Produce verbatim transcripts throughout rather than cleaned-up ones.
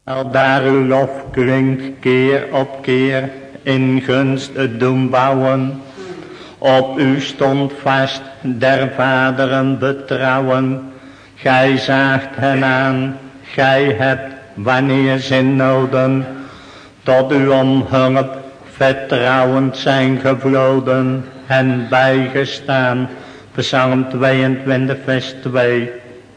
Aldaar uw lof klinkt keer op keer, in gunst het doen bouwen. Op u stond vast der vaderen betrouwen. Gij zaagt hen aan, gij hebt wanneer ze in noden tot u om hulp vertrouwend zijn gevloden en bijgestaan. Psalm tweeëntwintig vers twee.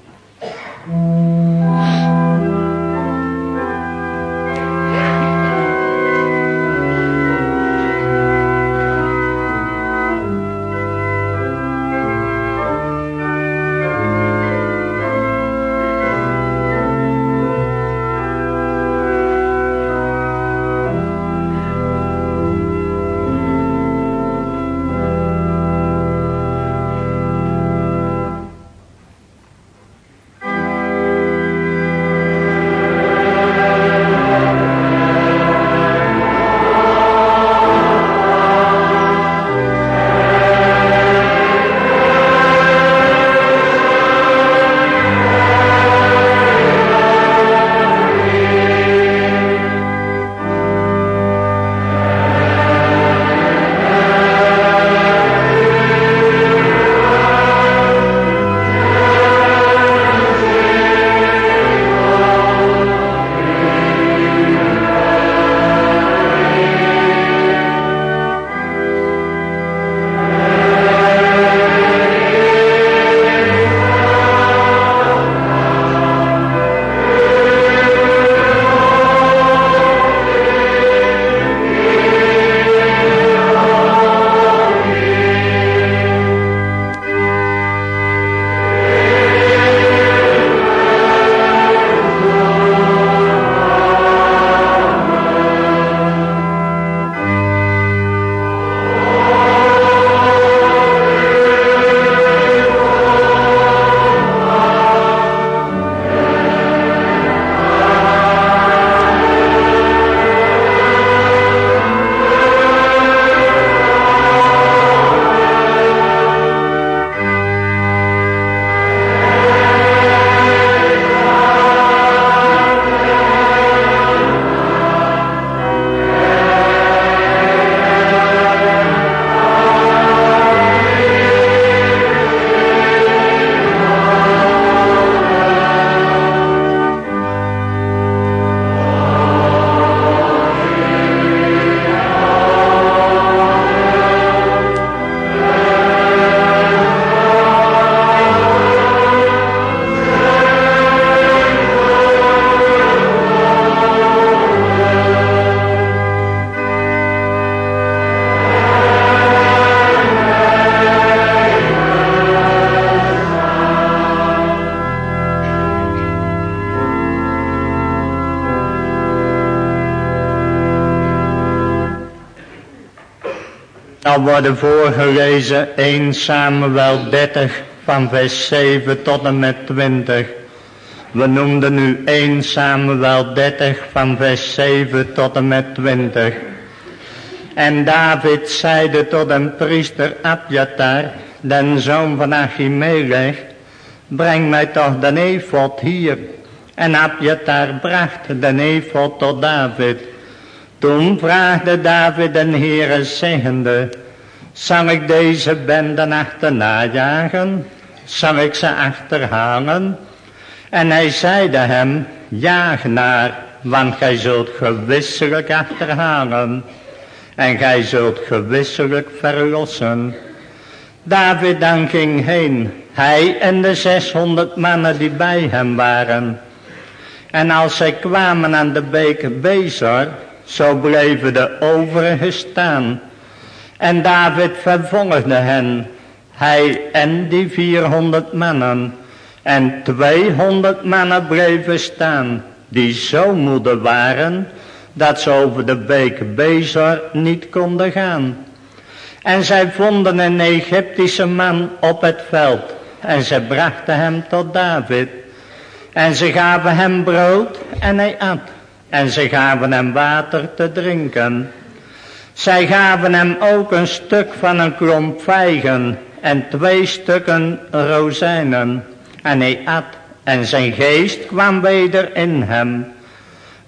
Dan worden voorgelezen één Samuel dertig van vers zeven tot en met twintig. We noemden nu één Samuel dertig van vers zeven tot en met twintig. En David zeide tot een priester Abjatar, den zoon van Achimelech, breng mij toch de efod hier. En Abjatar bracht de efod tot David. Toen vraagde David den Heere zeggende, zal ik deze benden achterna jagen? Zal ik ze achterhalen? En hij zeide hem, jaag naar, want gij zult gewisselijk achterhalen. En gij zult gewisselijk verlossen. David dan ging heen, hij en de zeshonderd mannen die bij hem waren. En als zij kwamen aan de beek Bezor, zo bleven de overigen staan. En David vervolgde hen, hij en die vierhonderd mannen. En tweehonderd mannen bleven staan, die zo moede waren, dat ze over de beek Bezor niet konden gaan. En zij vonden een Egyptische man op het veld, en ze brachten hem tot David. En ze gaven hem brood, en hij at. En ze gaven hem water te drinken. Zij gaven hem ook een stuk van een klomp vijgen en twee stukken rozijnen. En hij at en zijn geest kwam weder in hem.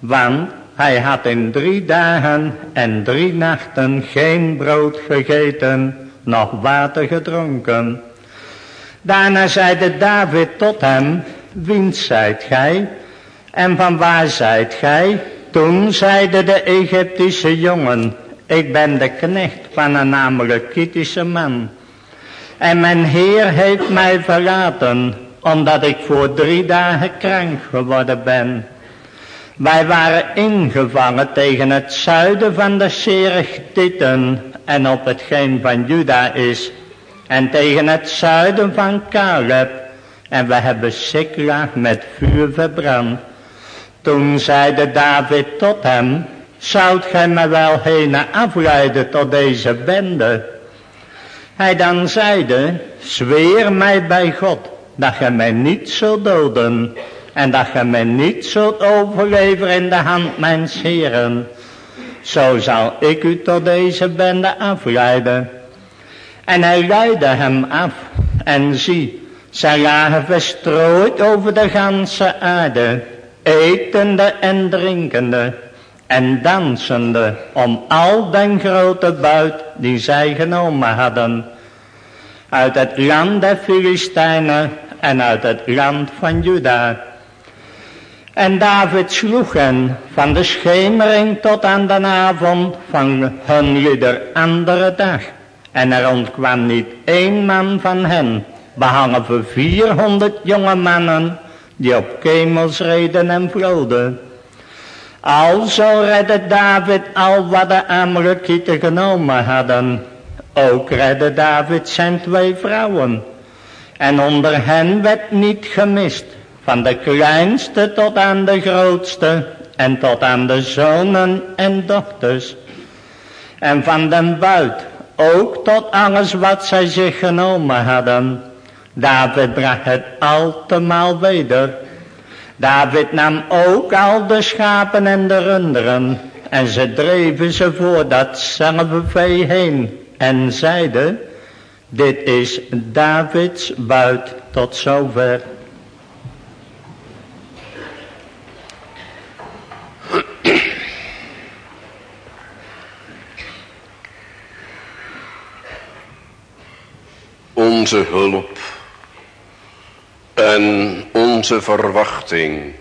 Want hij had in drie dagen en drie nachten geen brood gegeten, noch water gedronken. Daarna zeide David tot hem, wiens zijt gij en van waar zijt gij? Toen zeide de Egyptische jongen, ik ben de knecht van een Amalekitische man. En mijn Heer heeft mij verlaten, omdat ik voor drie dagen krank geworden ben. Wij waren ingevangen tegen het zuiden van de Serechtieten en op hetgeen van Juda is. En tegen het zuiden van Caleb. En we hebben Siklag met vuur verbrand. Toen zeide David tot hem, zoudt gij mij wel heen afleiden tot deze bende? Hij dan zeide, zweer mij bij God, dat gij mij niet zult doden, en dat gij mij niet zult overleveren in de hand mijns Heeren. Zo zal ik u tot deze bende afleiden. En hij leidde hem af, en zie, zij lagen verstrooid over de ganse aarde, etende en drinkende, en dansende om al den grote buit die zij genomen hadden, uit het land der Filistijnen en uit het land van Juda. En David sloeg hen van de schemering tot aan de avond van hun ieder andere dag. En er ontkwam niet één man van hen, behalve vierhonderd jonge mannen, die op kemels reden en vloden. Alzo redde David al wat de Amalekieten genomen hadden. Ook redde David zijn twee vrouwen. En onder hen werd niet gemist, van de kleinste tot aan de grootste, en tot aan de zonen en dochters. En van den buit, ook tot alles wat zij zich genomen hadden. David bracht het altemaal weder. David nam ook al de schapen en de runderen, en ze dreven ze voor datzelfde vee heen, en zeiden, dit is Davids buit tot zover. Onze hulp en onze verwachting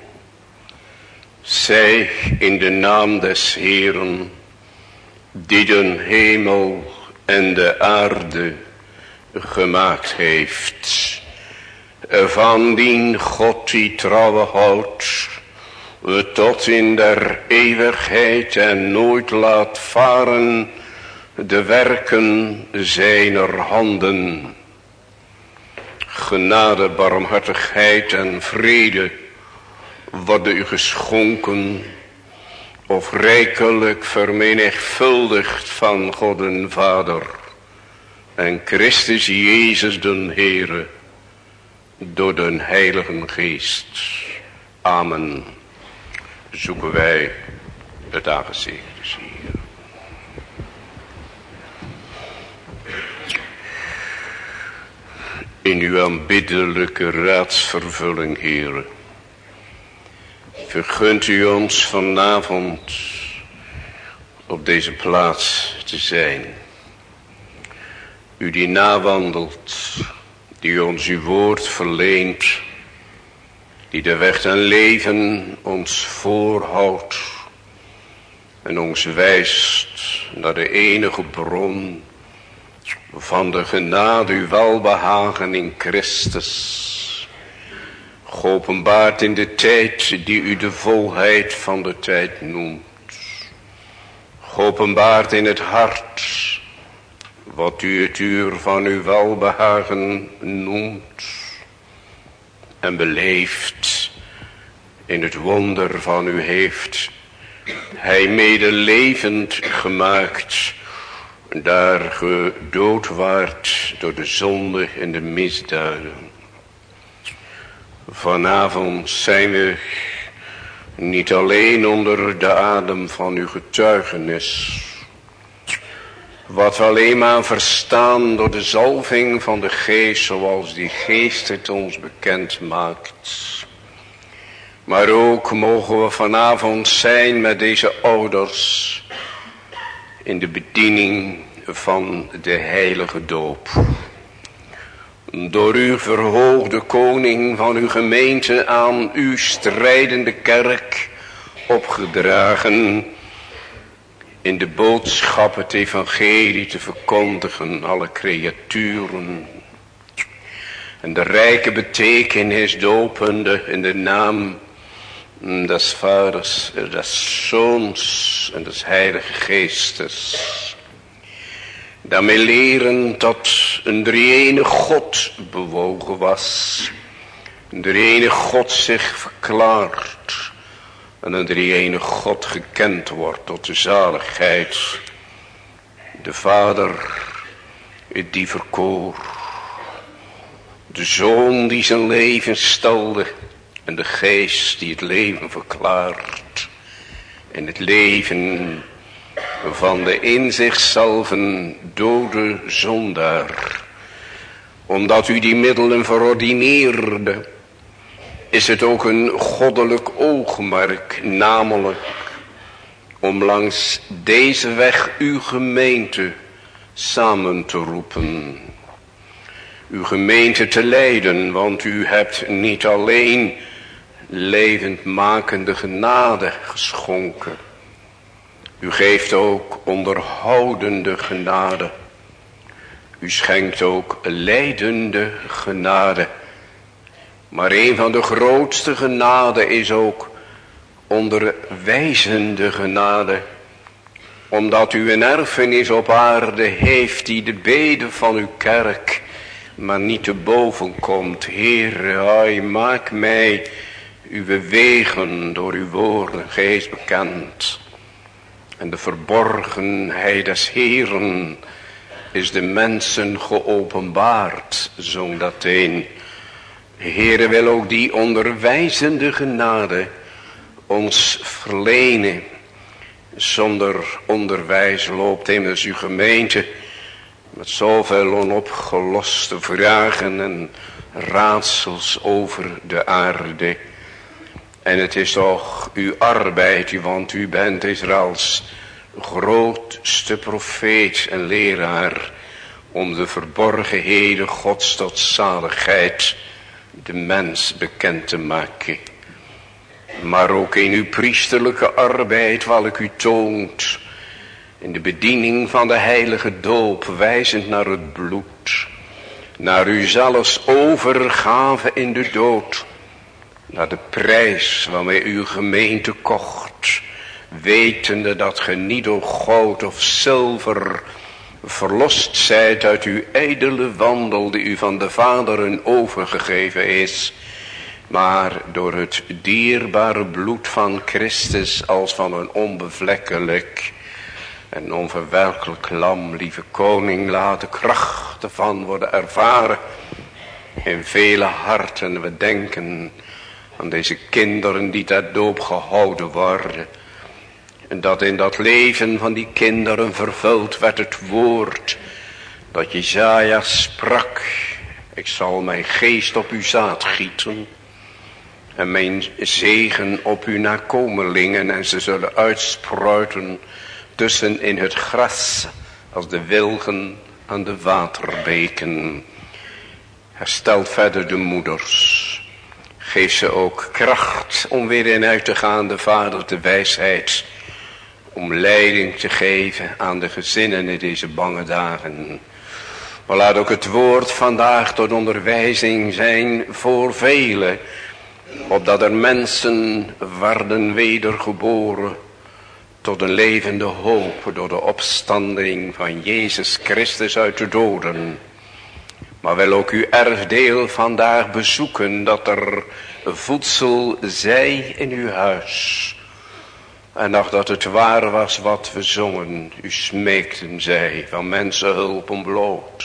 zij in de naam des Heeren, die den hemel en de aarde gemaakt heeft, van dien God die trouwe houdt, tot in der eeuwigheid en nooit laat varen de werken zijner handen. Genade, barmhartigheid en vrede worden u geschonken of rijkelijk vermenigvuldigd van God en Vader en Christus Jezus den Heere door den Heiligen Geest. Amen. Zoeken wij het aangezicht des Heeren. In uw aanbiddelijke raadsvervulling, Heere, vergunt u ons vanavond op deze plaats te zijn. U die nawandelt, die ons uw woord verleent, die de weg en leven ons voorhoudt en ons wijst naar de enige bron van de genade uw welbehagen in Christus, geopenbaard in de tijd die u de volheid van de tijd noemt, geopenbaard in het hart wat u het uur van uw welbehagen noemt, en beleefd in het wonder van u heeft hij mede levend gemaakt, daar gedood waart door de zonde en de misdaden. Vanavond zijn we niet alleen onder de adem van uw getuigenis, wat we alleen maar verstaan door de zalving van de Geest, zoals die Geest het ons bekend maakt. Maar ook mogen we vanavond zijn met deze ouders in de bediening van de heilige doop. Door uw verhoogde koning van uw gemeente aan uw strijdende kerk opgedragen, in de boodschap het evangelie te verkondigen alle creaturen. En de rijke betekenis dopende in de naam des Vaders, des Zoons en des Heilige Geestes. Daarmee leren dat een drie-ene God bewogen was. Een drie-ene God zich verklaart. En een drie-ene God gekend wordt tot de zaligheid. De Vader die verkoor. De Zoon die zijn leven stelde. En de Geest die het leven verklaart. En het leven van de in zichzelf dode zondaar. Omdat u die middelen verordineerde, is het ook een goddelijk oogmerk, namelijk om langs deze weg uw gemeente samen te roepen. Uw gemeente te leiden, want u hebt niet alleen levendmakende genade geschonken. U geeft ook onderhoudende genade. U schenkt ook lijdende genade. Maar een van de grootste genade is ook onderwijzende genade. Omdat u een erfenis op aarde heeft die de bede van uw kerk maar niet te boven komt. Heer, hij maak mij uw wegen door uw woorden geest bekend. En de verborgenheid des Heeren is de mensen geopenbaard, zong dat een. Heere, wil ook die onderwijzende genade ons verlenen. Zonder onderwijs loopt immers uw gemeente met zoveel onopgeloste vragen en raadsels over de aarde. En het is toch uw arbeid, want u bent Israëls grootste profeet en leraar, om de verborgenheden Gods tot zaligheid de mens bekend te maken. Maar ook in uw priesterlijke arbeid, welke u toont, in de bediening van de heilige doop, wijzend naar het bloed, naar u zelfs overgave in de dood, naar de prijs waarmee uw gemeente kocht, wetende dat ge niet door goud of zilver verlost zijt uit uw ijdele wandel die u van de Vaderen overgegeven is, maar door het dierbare bloed van Christus als van een onbevlekkelijk en onverwelkelijk lam, lieve koning, laat de kracht ervan worden ervaren in vele harten. We denken aan deze kinderen die ter doop gehouden worden. En dat in dat leven van die kinderen vervuld werd het woord dat Jesaja sprak. Ik zal mijn geest op uw zaad gieten en mijn zegen op uw nakomelingen, en ze zullen uitspruiten tussen in het gras als de wilgen aan de waterbeken. Herstelt verder de moeders. Geef ze ook kracht om weer in uit te gaan, de Vader de wijsheid, om leiding te geven aan de gezinnen in deze bange dagen. Maar laat ook het woord vandaag tot onderwijzing zijn voor velen, opdat er mensen werden wedergeboren tot een levende hoop door de opstanding van Jezus Christus uit de doden. Maar wil ook uw erfdeel vandaag bezoeken, dat er voedsel zij in uw huis. En ach, dat het waar was wat we zongen, u smeekten zij van mensen hulp ontbloot.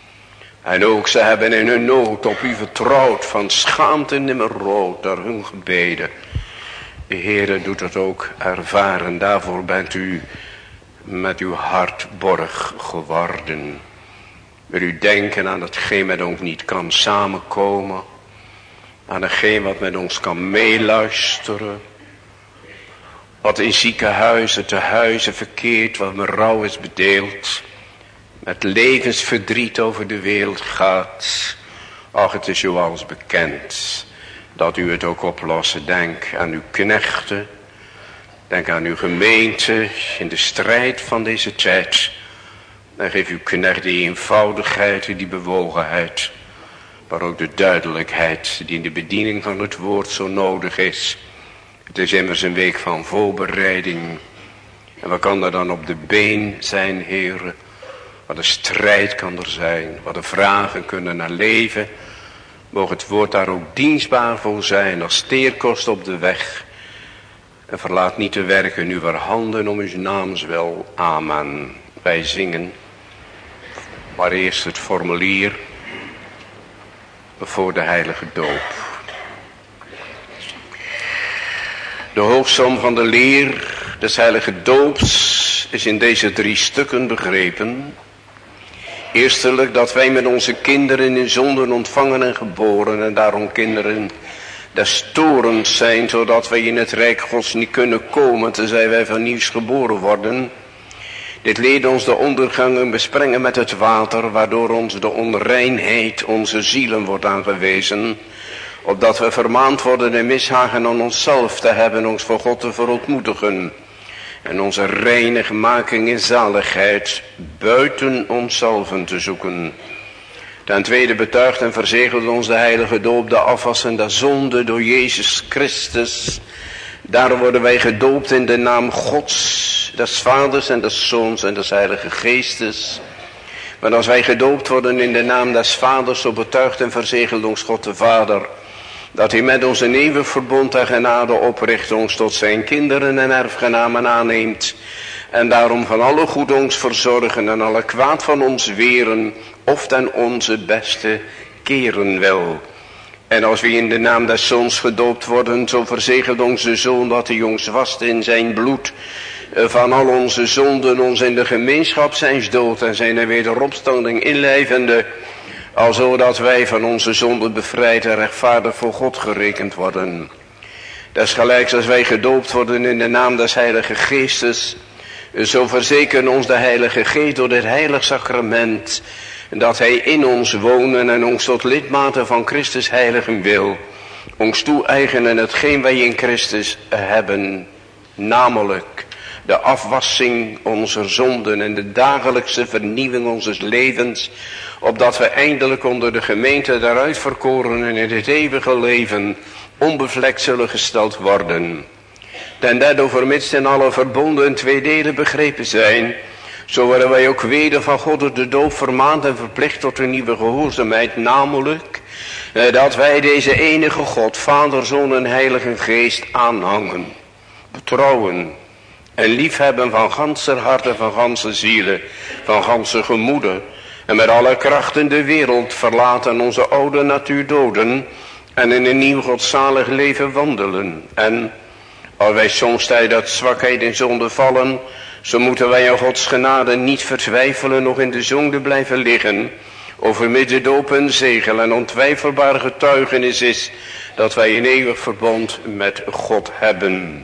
En ook ze hebben in hun nood op u vertrouwd, van schaamte nimmer rood door hun gebeden. De Heere doet het ook ervaren, daarvoor bent u met uw hart borg geworden. Wil u denken aan hetgeen met ons niet kan samenkomen. aan hetgeen wat met ons kan meeluisteren. Wat in ziekenhuizen, te huizen verkeert, wat met rouw is bedeeld. Met levensverdriet over de wereld gaat. Ach, het is u alles bekend dat u het ook oplossen. Denk aan uw knechten. Denk aan uw gemeente in de strijd van deze tijd. En geef uw knecht die eenvoudigheid en die bewogenheid. Maar ook de duidelijkheid die in de bediening van het woord zo nodig is. Het is immers een week van voorbereiding. En wat kan er dan op de been zijn, heren? Wat een strijd kan er zijn. Wat de vragen kunnen naar leven. Mogen het woord daar ook dienstbaar voor zijn als steerkost op de weg. En verlaat niet te werken uw handen om uw naams wel. Amen. Wij zingen. Maar eerst het formulier voor de heilige doop. De hoofdsom van de leer des heilige doops is in deze drie stukken begrepen. Eerstelijk dat wij met onze kinderen in zonden ontvangen en geboren en daarom kinderen des torens zijn, zodat wij in het rijk Gods niet kunnen komen tenzij wij van nieuws geboren worden. Dit leert ons de ondergangen besprengen met het water, waardoor ons de onreinheid onze zielen wordt aangewezen, opdat we vermaand worden en mishagen aan onszelf te hebben, ons voor God te verontmoedigen. En onze reinigmaking in zaligheid buiten onszelven te zoeken. Ten tweede betuigt en verzegelt ons de heilige doop de afwassen der zonde door Jezus Christus. Daarom worden wij gedoopt in de naam Gods, des Vaders en des Zoons en des Heilige Geestes. Maar als wij gedoopt worden in de naam des Vaders, zo betuigt en verzegelt ons God de Vader, dat hij met ons een eeuwig verbond en genade opricht, ons tot zijn kinderen en erfgenamen aanneemt. En daarom van alle goed ons verzorgen en alle kwaad van ons weren, of ten onze beste keren wil. En als we in de naam des Zoons gedoopt worden, zo verzegelt onze Zoon dat hij ons wast in zijn bloed, van al onze zonden, ons in de gemeenschap zijns dood en zijn wederopstanding inlijvende, alzo dat wij van onze zonden bevrijd en rechtvaardig voor God gerekend worden. Desgelijks als wij gedoopt worden in de naam des Heilige Geestes, zo verzekeren ons de Heilige Geest door dit heilig sacrament, dat hij in ons wonen en ons tot lidmaten van Christus heiligen wil, ons toe-eigenen hetgeen wij in Christus hebben, namelijk de afwassing onze zonden en de dagelijkse vernieuwing onze levens, opdat we eindelijk onder de gemeente der uitverkorenen in het eeuwige leven onbevlekt zullen gesteld worden. Ten derde, vermits in alle verbonden twee delen begrepen zijn, zo worden wij ook weder van God door de doop vermaand en verplicht tot een nieuwe gehoorzaamheid, namelijk eh, dat wij deze enige God, Vader, Zoon en Heilige Geest aanhangen, betrouwen en liefhebben van ganser hart en van ganse zielen, van ganse gemoeden, en met alle krachten de wereld verlaten, onze oude natuur doden en in een nieuw godzalig leven wandelen. En als wij soms tijdens uit zwakheid in zonde vallen, zo moeten wij aan Gods genade niet vertwijfelen, nog in de zonde blijven liggen. Over midden doop en zegel en ontwijfelbare getuigenis is dat wij een eeuwig verbond met God hebben.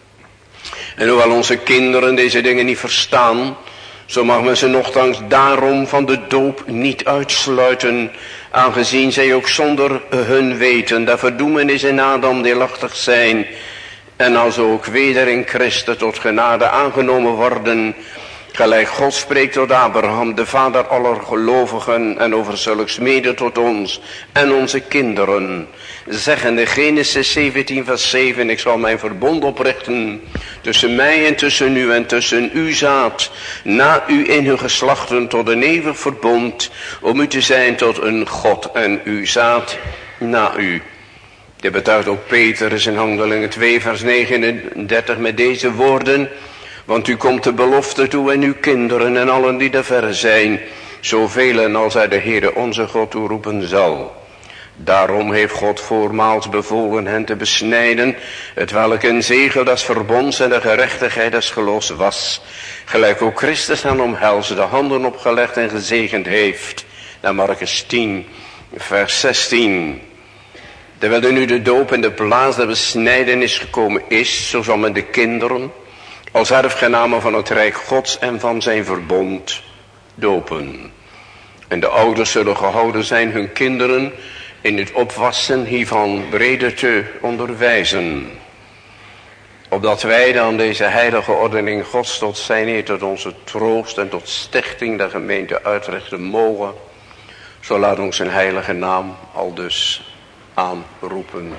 En hoewel onze kinderen deze dingen niet verstaan, zo mag men ze nochtans daarom van de doop niet uitsluiten, aangezien zij ook zonder hun weten de verdoemenis in Adam deelachtig zijn, en als ook weder in Christus tot genade aangenomen worden, gelijk God spreekt tot Abraham, de vader aller gelovigen, en over zulks mede tot ons en onze kinderen, zeggende Genesis zeventien vers zeven, ik zal mijn verbond oprichten tussen mij en tussen u en tussen uw zaad, na u in hun geslachten tot een eeuwig verbond, om u te zijn tot een God en uw zaad na u. Dit betuigt ook Petrus in Handelingen twee vers negenendertig met deze woorden, want u komt de belofte toe en uw kinderen en allen die daar verre zijn, zoveel als hij de Heere onze God toeroepen zal. Daarom heeft God voormaals bevolen hen te besnijden, het welk een zegel des verbonds en de gerechtigheid des geloofs was, gelijk ook Christus aan omhels de handen opgelegd en gezegend heeft. Naar Markus tien vers zestien. Terwijl er nu de doop in de plaats der besnijdenis gekomen is, zo zal men de kinderen als erfgenamen van het Rijk Gods en van zijn verbond dopen. En de ouders zullen gehouden zijn hun kinderen in het opwassen hiervan breder te onderwijzen. Opdat wij dan deze heilige ordening Gods tot zijn eer, tot onze troost en tot stichting der gemeente uitrichten mogen. Zo laat ons zijn heilige naam al dus aanroepen.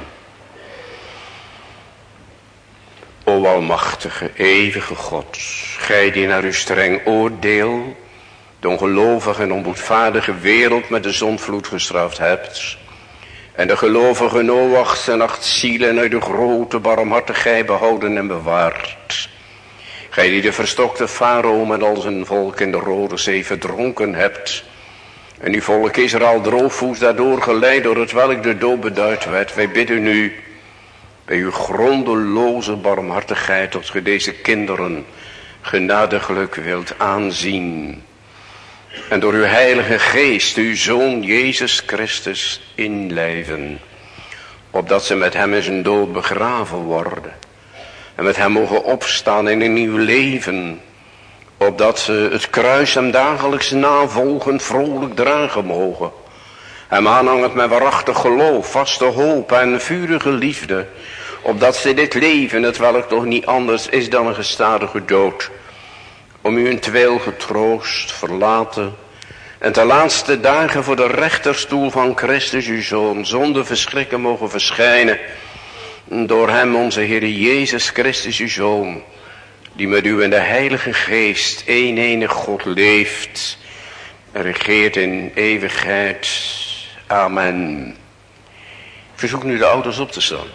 O almachtige, eeuwige God, gij die naar uw streng oordeel de ongelovige en onboedvaardige wereld met de zondvloed gestraft hebt, en de gelovige Noachs en acht zielen uit de grote barmhartigheid behouden en bewaard. Gij die de verstokte farao met al zijn volk in de Rode Zee verdronken hebt, en uw volk Israël droogvoets daardoor geleid door het welk de dood beduid werd. Wij bidden u bij uw grondeloze barmhartigheid tot ge deze kinderen genadiglijk wilt aanzien. En door uw heilige geest uw Zoon Jezus Christus inlijven. Opdat ze met hem in zijn dood begraven worden. En met hem mogen opstaan in een nieuw leven. Opdat ze het kruis hem dagelijks navolgend vrolijk dragen mogen. Hem aanhangend met waarachtig geloof, vaste hoop en vurige liefde. Opdat ze dit leven, het welk toch niet anders is dan een gestadige dood, om u een tweeel getroost, verlaten en ten laatste dagen voor de rechterstoel van Christus uw Zoon zonder verschrikken mogen verschijnen. Door hem onze Heer Jezus Christus uw Zoon, die met u in de Heilige Geest één enig God leeft en regeert in eeuwigheid. Amen. Ik verzoek nu de ouders op te staan.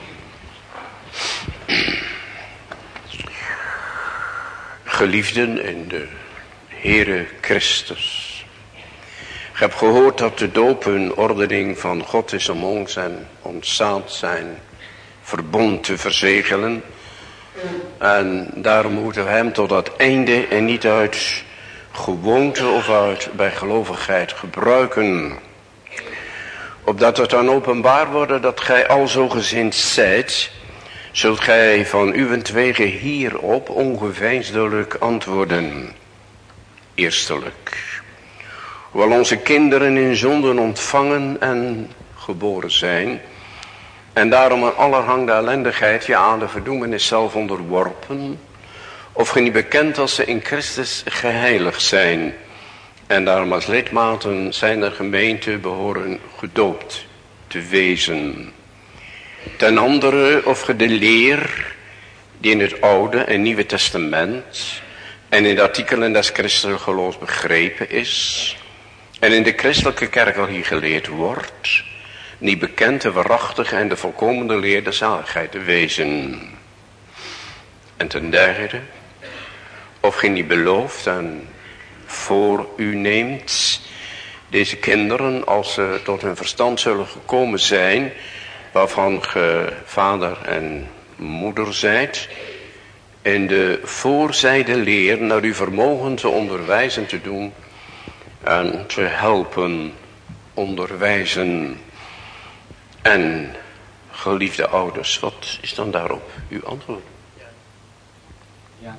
Geliefden in de Heere Christus. Ik heb gehoord dat de doop een ordening van God is om ons en ontzaad zijn verbond te verzegelen. En daarom moeten we hem tot dat einde en niet uit gewoonte of uit bijgelovigheid gebruiken. Opdat het dan openbaar wordt dat gij al zo gezind zijt, zult gij van uwentwege hierop ongeveinsdelijk antwoorden. Eerstelijk, hoewel onze kinderen in zonden ontvangen en geboren zijn, en daarom aan allerhande ellendigheid, ja aan de verdoemenis zelf onderworpen, of ge niet bekend als ze in Christus geheiligd zijn, en daarom als lidmaten zijn der gemeente behoren gedoopt te wezen. Ten andere, of ge de leer die in het Oude en Nieuwe Testament en in de artikelen des christelijke geloofs begrepen is en in de christelijke kerk al hier geleerd wordt, niet bekend de waarachtige en de volkomene leer der zaligheid te wezen. En ten derde, of ge niet belooft en voor u neemt deze kinderen, als ze tot hun verstand zullen gekomen zijn, waarvan ge vader en moeder zijt, en de voorzijde leer naar uw vermogen te onderwijzen te doen en te helpen onderwijzen. En geliefde ouders, wat is dan daarop uw antwoord? Ja.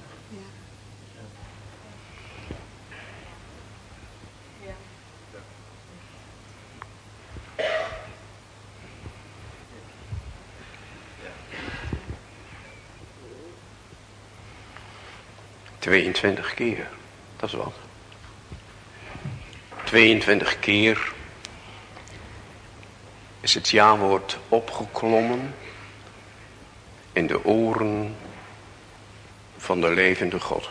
tweeëntwintig keer, dat is wat. tweeëntwintig keer is het ja-woord opgeklommen in de oren van de levende God.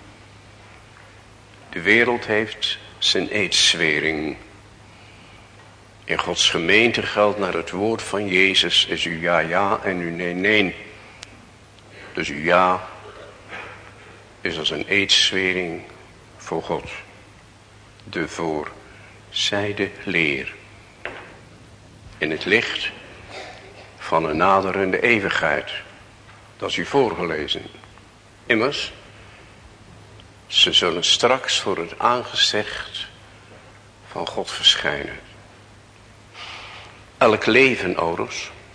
De wereld heeft zijn eedzwering. In Gods gemeente geldt naar het woord van Jezus is uw ja ja en uw nee nee. Dus uw ja is als een eedzwering voor God. De voorzijde leer. In het licht van een naderende eeuwigheid. Dat is u voorgelezen. Immers, ze zullen straks voor het aangezicht van God verschijnen. Elk leven, ouders,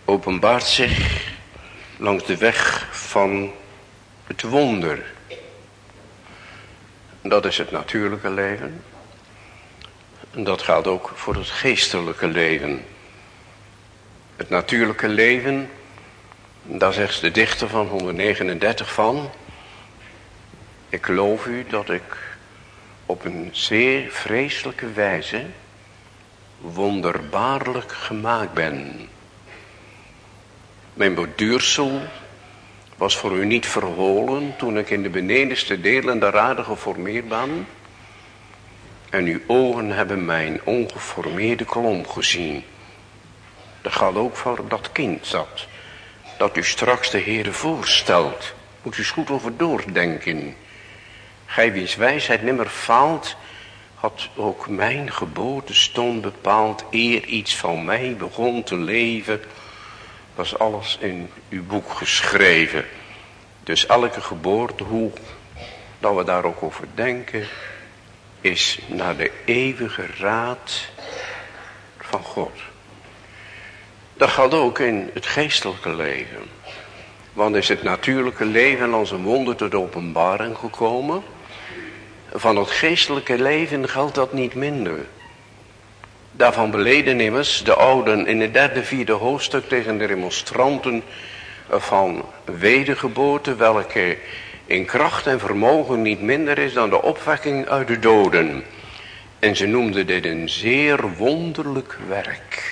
openbaart zich langs de weg van het wonder. Dat is het natuurlijke leven. En dat gaat ook voor het geestelijke leven. Het natuurlijke leven, daar zegt de dichter van honderdnegenendertig van: ik geloof u dat ik op een zeer vreselijke wijze wonderbaarlijk gemaakt ben. Mijn borduursel was voor u niet verholen toen ik in de benedenste delen der aarde geformeerd ben. En uw ogen hebben mijn ongeformeerde klomp gezien. Dat gaat ook voor dat kind dat, dat u straks de Heere voorstelt. Moet u eens goed over doordenken. Gij wiens wijsheid nimmer faalt, had ook mijn geboortestond bepaald. Eer iets van mij begon te leven, was alles in uw boek geschreven. Dus elke geboorte, hoe dat we daar ook over denken, is naar de eeuwige raad van God. Dat gaat ook in het geestelijke leven. Want is het natuurlijke leven als een wonder tot openbaring gekomen. Van het geestelijke leven geldt dat niet minder. Daarvan beleden immers de ouden in het derde, vierde hoofdstuk tegen de remonstranten van wedergeboorte, welke in kracht en vermogen niet minder is dan de opwekking uit de doden. En ze noemden dit een zeer wonderlijk werk.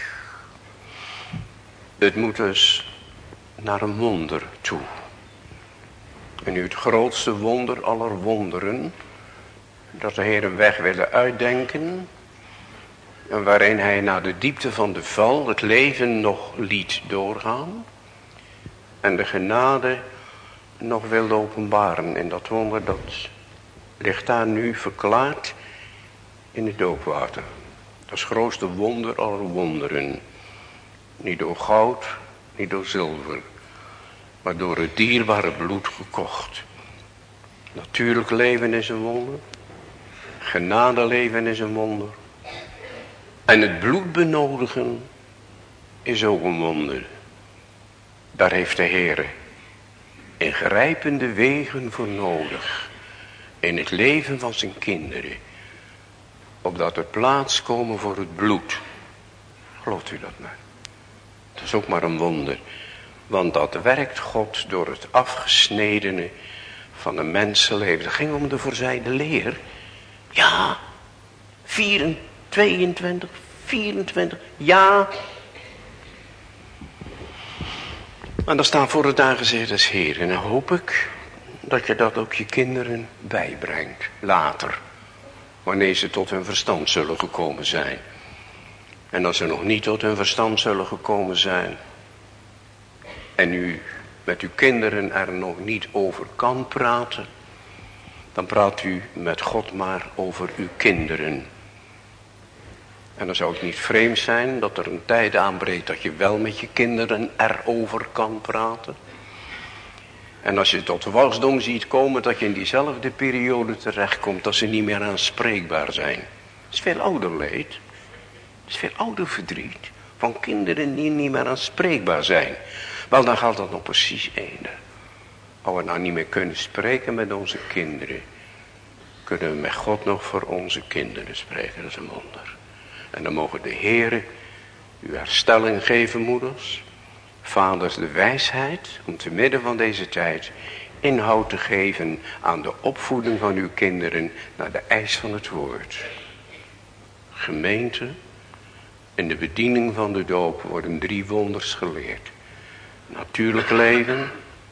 Het moet dus naar een wonder toe. En nu het grootste wonder aller wonderen, dat de Heer een weg wilde uitdenken, en waarin hij naar de diepte van de val het leven nog liet doorgaan, en de genade nog wilde openbaren. En dat wonder, dat ligt daar nu verklaard in het doopwater. Dat is het grootste wonder aller wonderen. Niet door goud, niet door zilver, maar door het dierbare bloed gekocht. Natuurlijk leven is een wonder. Genadeleven is een wonder. En het bloed benodigen is ook een wonder. Daar heeft de Heer ingrijpende wegen voor nodig. In het leven van zijn kinderen. Opdat er plaats komen voor het bloed. Gelooft u dat maar? Het is ook maar een wonder. Want dat werkt God door het afgesnedene van een mensenleven. Het ging om de voorzijde leer. Ja, vierentwintig, tweeëntwintig, vierentwintig, ja. En dan staat voor het aangezicht des Heeren. En dan hoop ik dat je dat ook je kinderen bijbrengt. Later. Wanneer ze tot hun verstand zullen gekomen zijn. En als ze nog niet tot hun verstand zullen gekomen zijn. En u met uw kinderen er nog niet over kan praten. Dan praat u met God maar over uw kinderen. En dan zou het niet vreemd zijn dat er een tijd aanbreekt dat je wel met je kinderen erover kan praten. En als je tot wasdom ziet komen dat je in diezelfde periode terechtkomt dat ze niet meer aanspreekbaar zijn. Het is veel ouderleed. Het is veel ouderverdriet van kinderen die niet meer aanspreekbaar zijn. Wel, dan gaat dat nog precies eender. Als we nou niet meer kunnen spreken met onze kinderen, kunnen we met God nog voor onze kinderen spreken. Dat is een wonder. En dan mogen de Heere u herstelling geven, moeders, vaders, de wijsheid om te midden van deze tijd inhoud te geven aan de opvoeding van uw kinderen naar de eis van het woord. Gemeente, in de bediening van de doop worden drie wonders geleerd. Natuurlijk leven,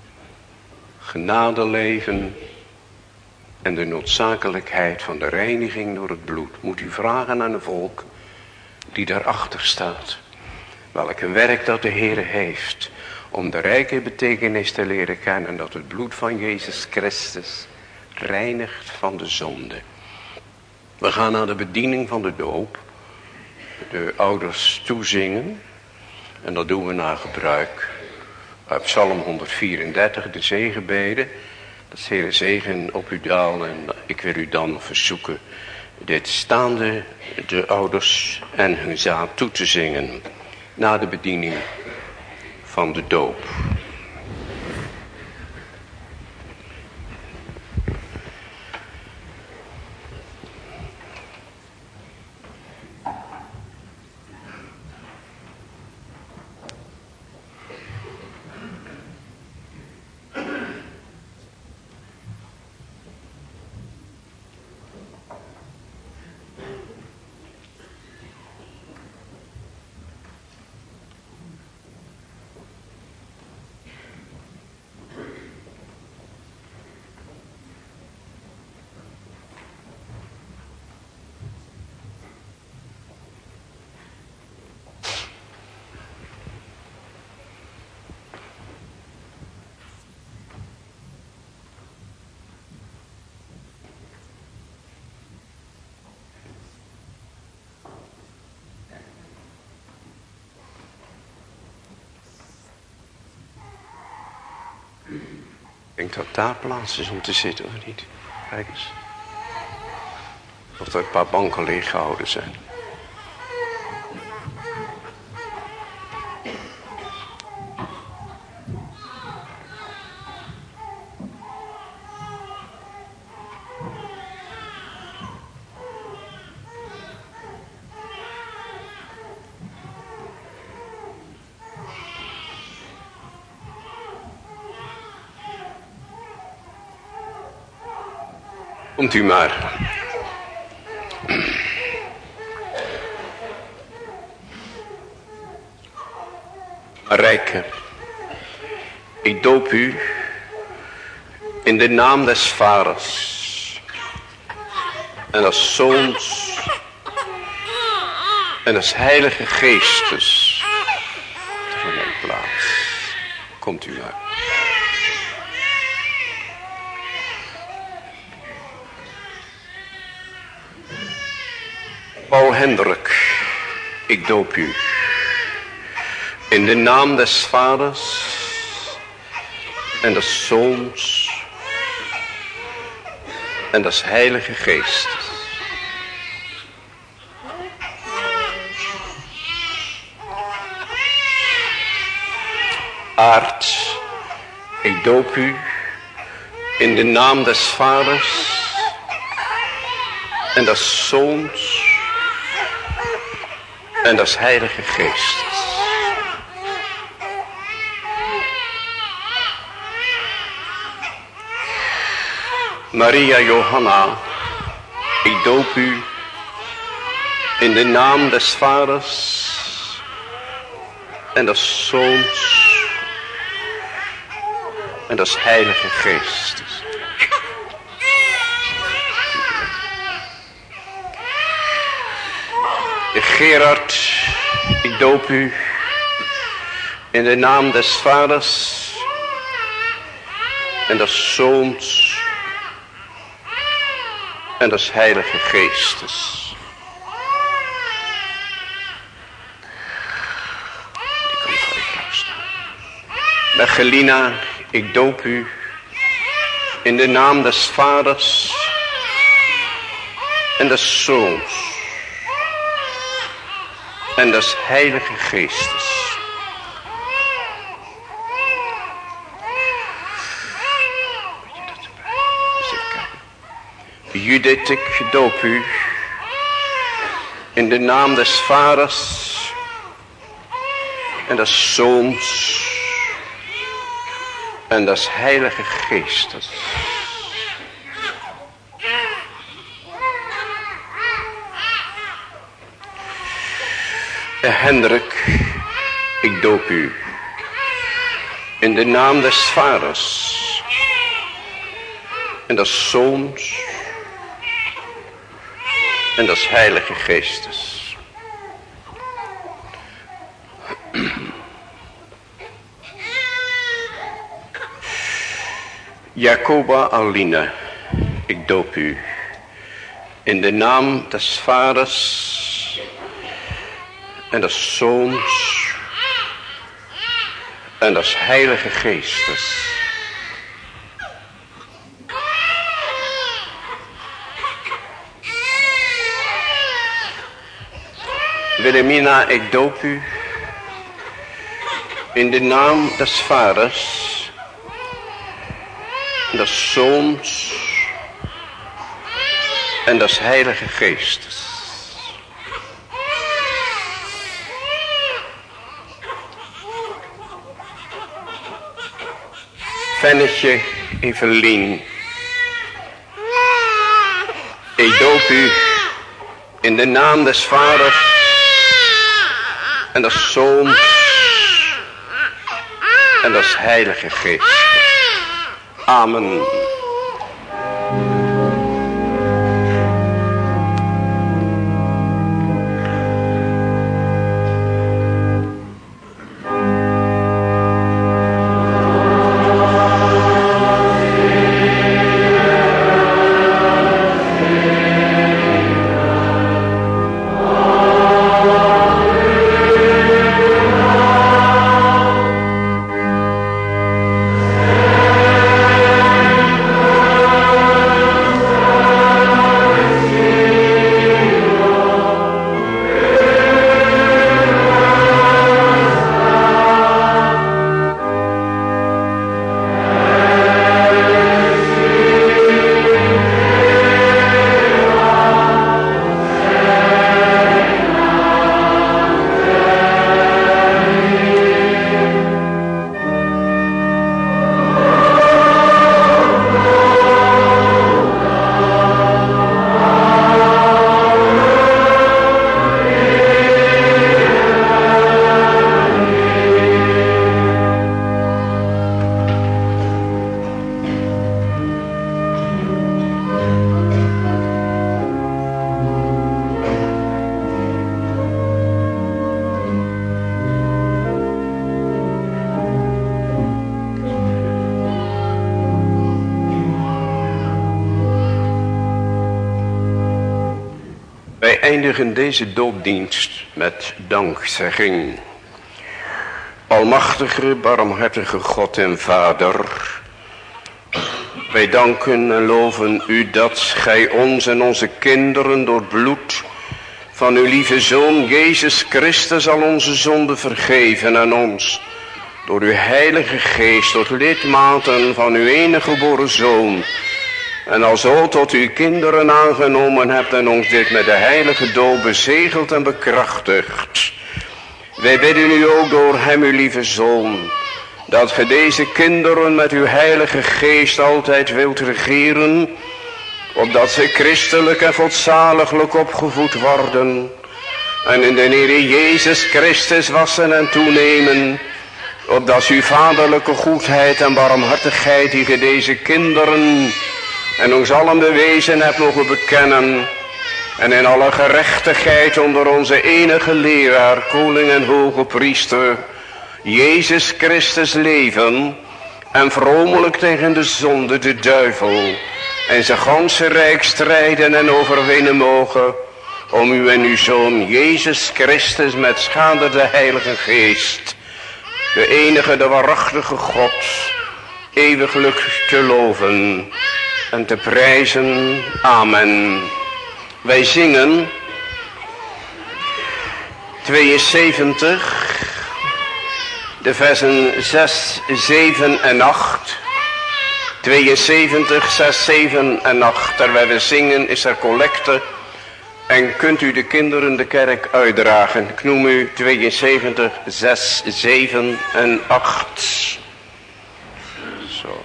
genadeleven en de noodzakelijkheid van de reiniging door het bloed. Moet u vragen aan een volk die daarachter staat. Welke werk dat de Heer heeft om de rijke betekenis te leren kennen dat het bloed van Jezus Christus reinigt van de zonde. We gaan naar de bediening van de doop. De ouders toezingen. En dat doen we naar gebruik. Uit Psalm honderdvierendertig, de zegenbeden. Dat is Heere zegen op u daal. En ik wil u dan verzoeken dit staande de ouders en hun zaad toe te zingen. Na de bediening van de doop. Ik denk dat daar plaats is om te zitten, of niet? Kijk eens. Of er een paar banken leeggehouden zijn. Komt u maar. Rijke, ik doop u in de naam des Vaders en des Zoons en des Heilige Geestes van mijn plaats. Komt u maar. Paul Hendrik, ik doop u in de naam des Vaders en des Zoons en des Heilige Geestes. Aart, ik doop u in de naam des Vaders en des Zoons en des Heilige Geestes. Maria Johanna, ik doop u in de naam des Vaders en des Zoons en des Heilige Geestes. Gerard, ik doop u in de naam des Vaders en des Zoons en des Heilige Geestes. Die kan ik even luisteren. Mergelina, ik doop u in de naam des Vaders en des Zoons en des Heilige Geestes. Judith, ik doop u in de naam des Vaders en des Zoons en des Heilige Geestes. Hendrik, ik doop u in de naam des Vaders en des Zoons en des Heilige Geestes. Jacoba Aline, ik doop u in de naam des Vaders en des Zoons en des Heilige Geestes. Wilhelmina, ik doop u In de naam des Vaders, des Zoons en des Heilige Geestes. Vennetje Evelien, ik doop u in de naam des Vaders en des Zoons en des Heilige Geestes. Amen. Wij eindigen deze doopdienst met dankzegging. Almachtige, barmhartige God en Vader, wij danken en loven u dat gij ons en onze kinderen door het bloed van uw lieve Zoon Jezus Christus al onze zonden vergeven en ons door uw heilige geest tot lidmaten van uw enige geboren Zoon en alzo tot uw kinderen aangenomen hebt en ons dit met de heilige doop bezegeld en bekrachtigd. Wij bidden u ook door hem, uw lieve Zoon, dat ge deze kinderen met uw heilige geest altijd wilt regeren, opdat ze christelijk en godzaliglijk opgevoed worden en in de Heer Jezus Christus wassen en toenemen, opdat uw vaderlijke goedheid en barmhartigheid die ge deze kinderen en ons allen bewezen hebt mogen bekennen en in alle gerechtigheid onder onze enige leraar, koning en hoge priester, Jezus Christus leven en vromelijk tegen de zonde, de duivel en zijn ganse rijk strijden en overwinnen mogen, om u en uw Zoon Jezus Christus met schade de Heilige Geest, de enige, de waarachtige God, eeuwiglijk te loven en te prijzen. Amen. Wij zingen tweeënzeventig, de versen zes, zeven en acht. tweeënzeventig, zes, zeven en acht. Terwijl we zingen is er collecte en kunt u de kinderen de kerk uitdragen. Ik noem u tweeënzeventig, zes, zeven en acht. Zo.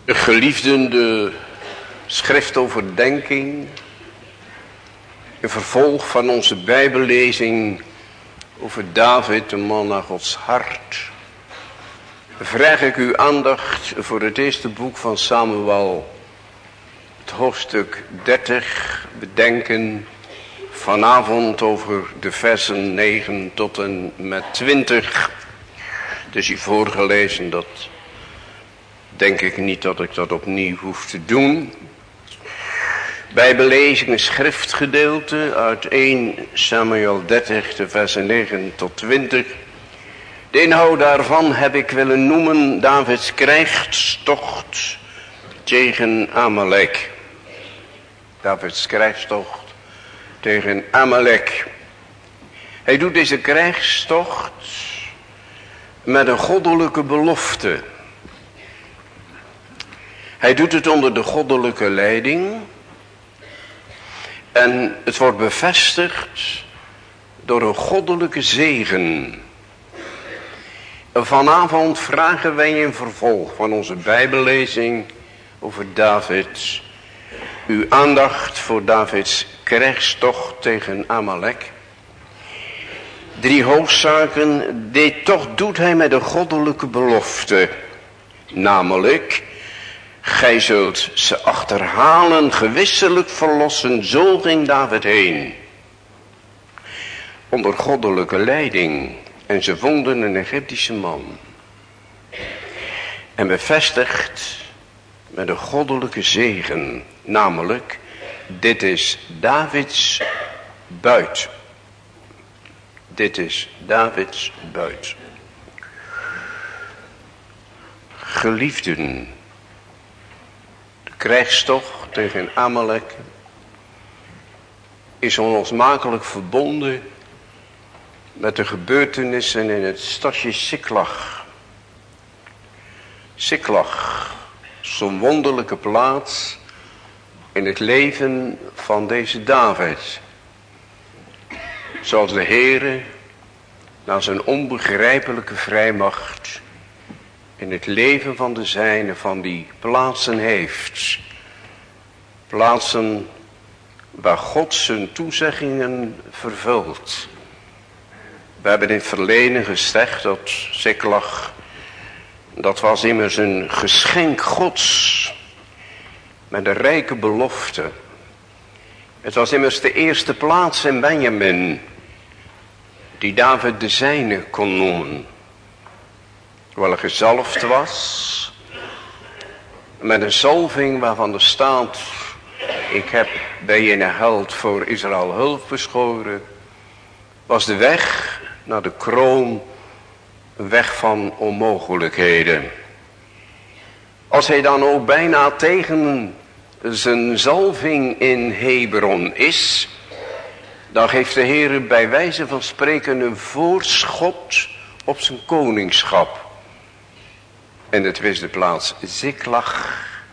Geliefden, de schriftoverdenking, een vervolg van onze bijbellezing over David, de man naar Gods hart, vraag ik uw aandacht voor het eerste boek van Samuel, het hoofdstuk dertig, bedenken vanavond over de versen negen tot en met twintig. Het is hier voorgelezen, dat denk ik niet dat ik dat opnieuw hoef te doen. Bijbellezing, een schriftgedeelte uit eerste Samuel dertig, de versen negen tot twintig. De inhoud daarvan heb ik willen noemen Davids krijgstocht tegen Amalek. Davids krijgstocht tegen Amalek. Hij doet deze krijgstocht met een goddelijke belofte. Hij doet het onder de goddelijke leiding. En het wordt bevestigd door een goddelijke zegen. Vanavond vragen wij in vervolg van onze bijbellezing over David uw aandacht voor Davids krijgstocht tegen Amalek. Drie hoofdzaken. Dit toch doet hij met een goddelijke belofte. Namelijk, gij zult ze achterhalen, gewisselijk verlossen. Zo ging David heen. Onder goddelijke leiding. En ze vonden een Egyptische man. En bevestigd met een goddelijke zegen. Namelijk, dit is Davids buit. Dit is Davids buit. Geliefden, de krijgstocht tegen Amalek is onlosmakelijk verbonden met de gebeurtenissen in het stadje Siklag. Siklag, zo'n wonderlijke plaats in het leven van deze David. Zoals de Heere na zijn onbegrijpelijke vrijmacht in het leven van de zijnen van die plaatsen heeft. Plaatsen waar God zijn toezeggingen vervult. We hebben in het verleden gezegd dat Siklag, dat was immers een geschenk Gods met een rijke belofte. Het was immers de eerste plaats in Benjamin die David de zijne kon noemen. Terwijl hij gezalfd was met een zalving waarvan er staat, ik heb bij je een held voor Israël hulp beschoren, was de weg naar de kroon een weg van onmogelijkheden. Als hij dan ook bijna tegen zijn zalving in Hebron is, dan geeft de Heer bij wijze van spreken een voorschot op zijn koningschap. En het was de plaats Siklag.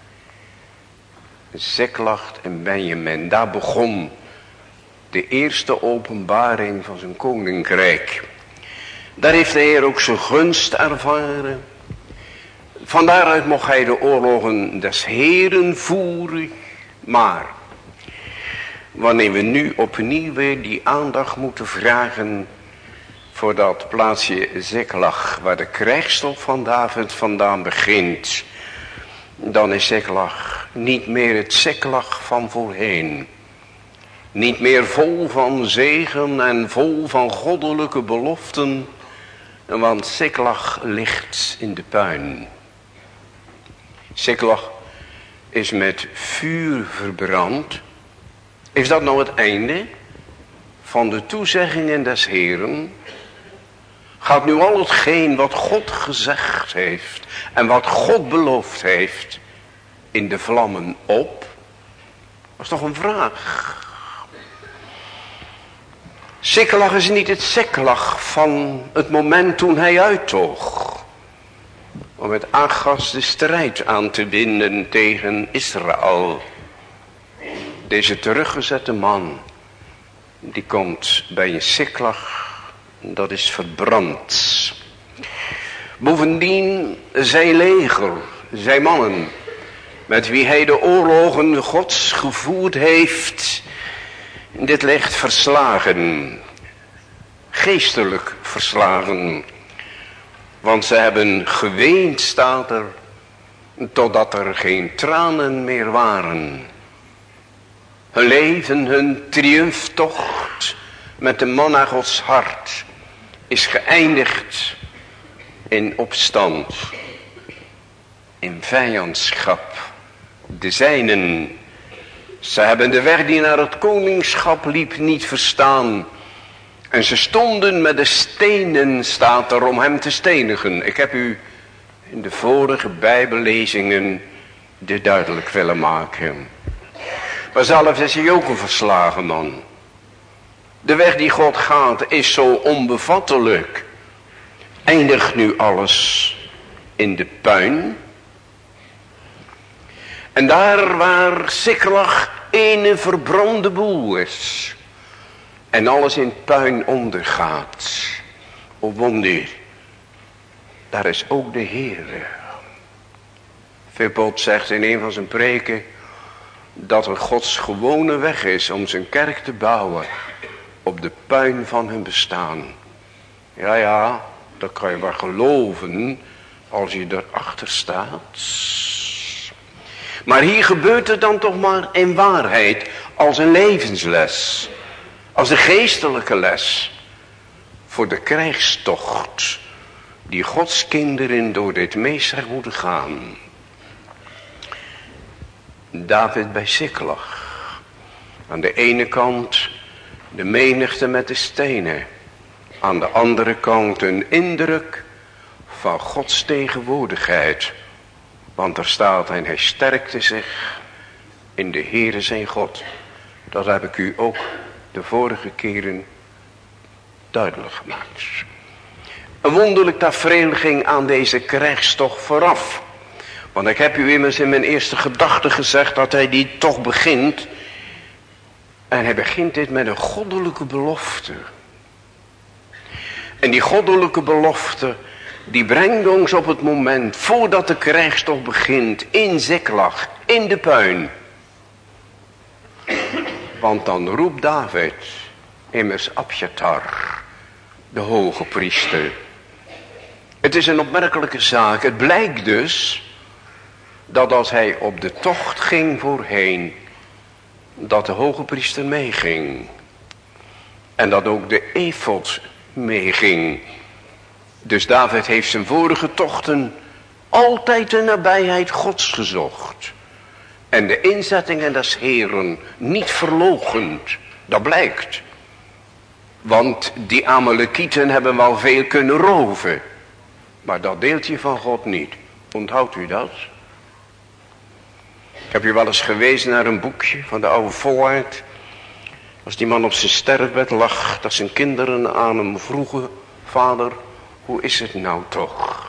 Siklag en Benjamin. Daar begon de eerste openbaring van zijn koninkrijk. Daar heeft de Heer ook zijn gunst ervaren. Van daaruit mocht hij de oorlogen des Heeren voeren. Maar wanneer we nu opnieuw weer die aandacht moeten vragen voor dat plaatsje Siklag, waar de krijgstocht van David vandaan begint, dan is Siklag niet meer het Siklag van voorheen. Niet meer vol van zegen en vol van goddelijke beloften, want Siklag ligt in de puin. Siklag is met vuur verbrand. Is dat nou het einde van de toezeggingen des Heeren? Gaat nu al hetgeen wat God gezegd heeft en wat God beloofd heeft in de vlammen op? Dat is toch een vraag. Siklag is niet het Siklag van het moment toen hij uittoog om met Agas de strijd aan te binden tegen Israël. Deze teruggezette man, die komt bij een Siklag, dat is verbrand. Bovendien, zijn leger, zijn mannen, met wie hij de oorlogen Gods gevoerd heeft, dit ligt verslagen, geestelijk verslagen. Want ze hebben geweend, staat er, totdat er geen tranen meer waren. Hun leven, hun triomftocht met de man naar Gods hart is geëindigd in opstand, in vijandschap. De zijnen, ze hebben de weg die naar het koningschap liep niet verstaan. En ze stonden met de stenen, staat er, om hem te stenigen. Ik heb u in de vorige bijbellezingen dit duidelijk willen maken. Maar zelf is hij ook een verslagen man. De weg die God gaat is zo onbevattelijk. Eindigt nu alles in de puin. En daar waar Siklag ene verbrande boel is. En alles in puin ondergaat. O wonder. Daar is ook de Heere. Philpot zegt in een van zijn preken. Dat er Gods gewone weg is om zijn kerk te bouwen. Op de puin van hun bestaan. Ja ja. Dat kan je wel geloven. Als je erachter staat. Maar hier gebeurt het dan toch maar in waarheid. Als een levensles. Als een geestelijke les. Voor de krijgstocht. Die Gods kinderen door dit meester moeten gaan. David bij Siklag. Aan de ene kant de menigte met de stenen. Aan de andere kant een indruk van Gods tegenwoordigheid. Want er staat en hij sterkte zich in de Heere zijn God. Dat heb ik u ook de vorige keren duidelijk gemaakt. Een wonderlijk tafereel ging aan deze krijgstocht vooraf. Want ik heb u immers in mijn eerste gedachte gezegd dat hij die toch begint. En hij begint dit met een goddelijke belofte. En die goddelijke belofte, die brengt ons op het moment voordat de krijgstocht begint in Siklag, in de puin. Want dan roept David immers Abjatar, de hoge priester. Het is een opmerkelijke zaak. Het blijkt dus dat als hij op de tocht ging voorheen, dat de hoge priester meeging. En dat ook de efod meeging. Dus David heeft zijn vorige tochten altijd de nabijheid Gods gezocht. En de inzettingen des Heeren niet verloochend. Dat blijkt. Want die Amalekieten hebben wel veel kunnen roven. Maar dat deeltje van God niet. Onthoudt u dat? Ik heb u wel eens gewezen naar een boekje van de oude Vollaert. Als die man op zijn sterfbed lag, dat zijn kinderen aan hem vroegen: vader, hoe is het nou toch?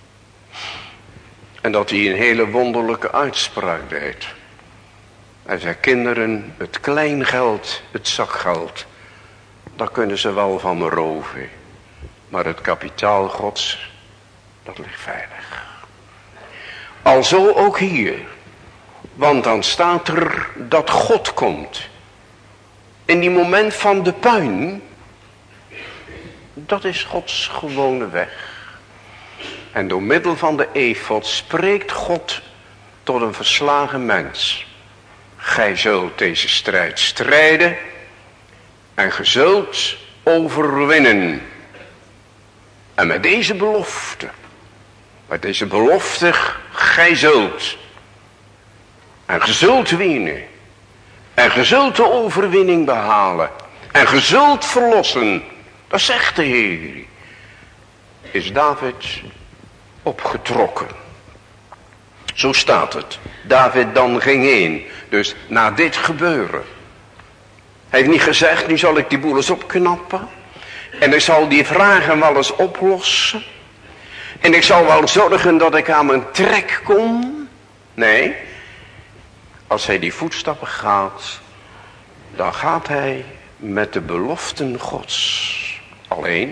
En dat hij een hele wonderlijke uitspraak deed. Hij zei: kinderen, het kleingeld, het zakgeld, dat kunnen ze wel van me roven. Maar het kapitaal Gods, dat ligt veilig. Alzo ook hier. Want dan staat er dat God komt. In die moment van de puin, dat is Gods gewone weg. En door middel van de efod spreekt God tot een verslagen mens. Gij zult deze strijd strijden en ge zult overwinnen. En met deze belofte, met deze belofte, gij zult. En ge zult winnen. En ge zult de overwinning behalen. En ge zult verlossen. Dat zegt de Heer. Is David opgetrokken. Zo staat het. David dan ging heen. Dus na dit gebeuren. Hij heeft niet gezegd, nu zal ik die boel eens opknappen. En ik zal die vragen wel eens oplossen. En ik zal wel zorgen dat ik aan mijn trek kom. Nee. Als hij die voetstappen gaat, dan gaat hij met de beloften Gods alleen.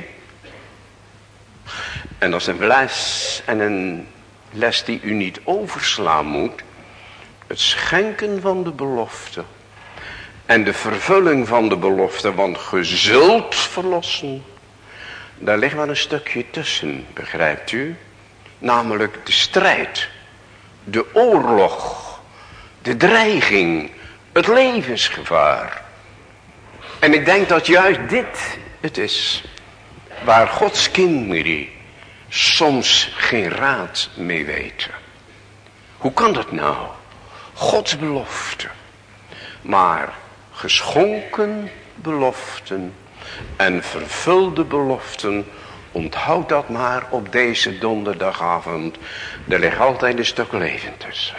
En dat is een les en een les die u niet overslaan moet. Het schenken van de belofte. En de vervulling van de belofte. Want ge zult verlossen. Daar ligt wel een stukje tussen, begrijpt u? Namelijk de strijd. De oorlog. De dreiging. Het levensgevaar. En ik denk dat juist dit het is. Waar Gods kinderen soms geen raad mee weten. Hoe kan dat nou? Gods belofte. Maar geschonken beloften en vervulde beloften. Onthoud dat maar op deze donderdagavond. Er ligt altijd een stuk leven tussen.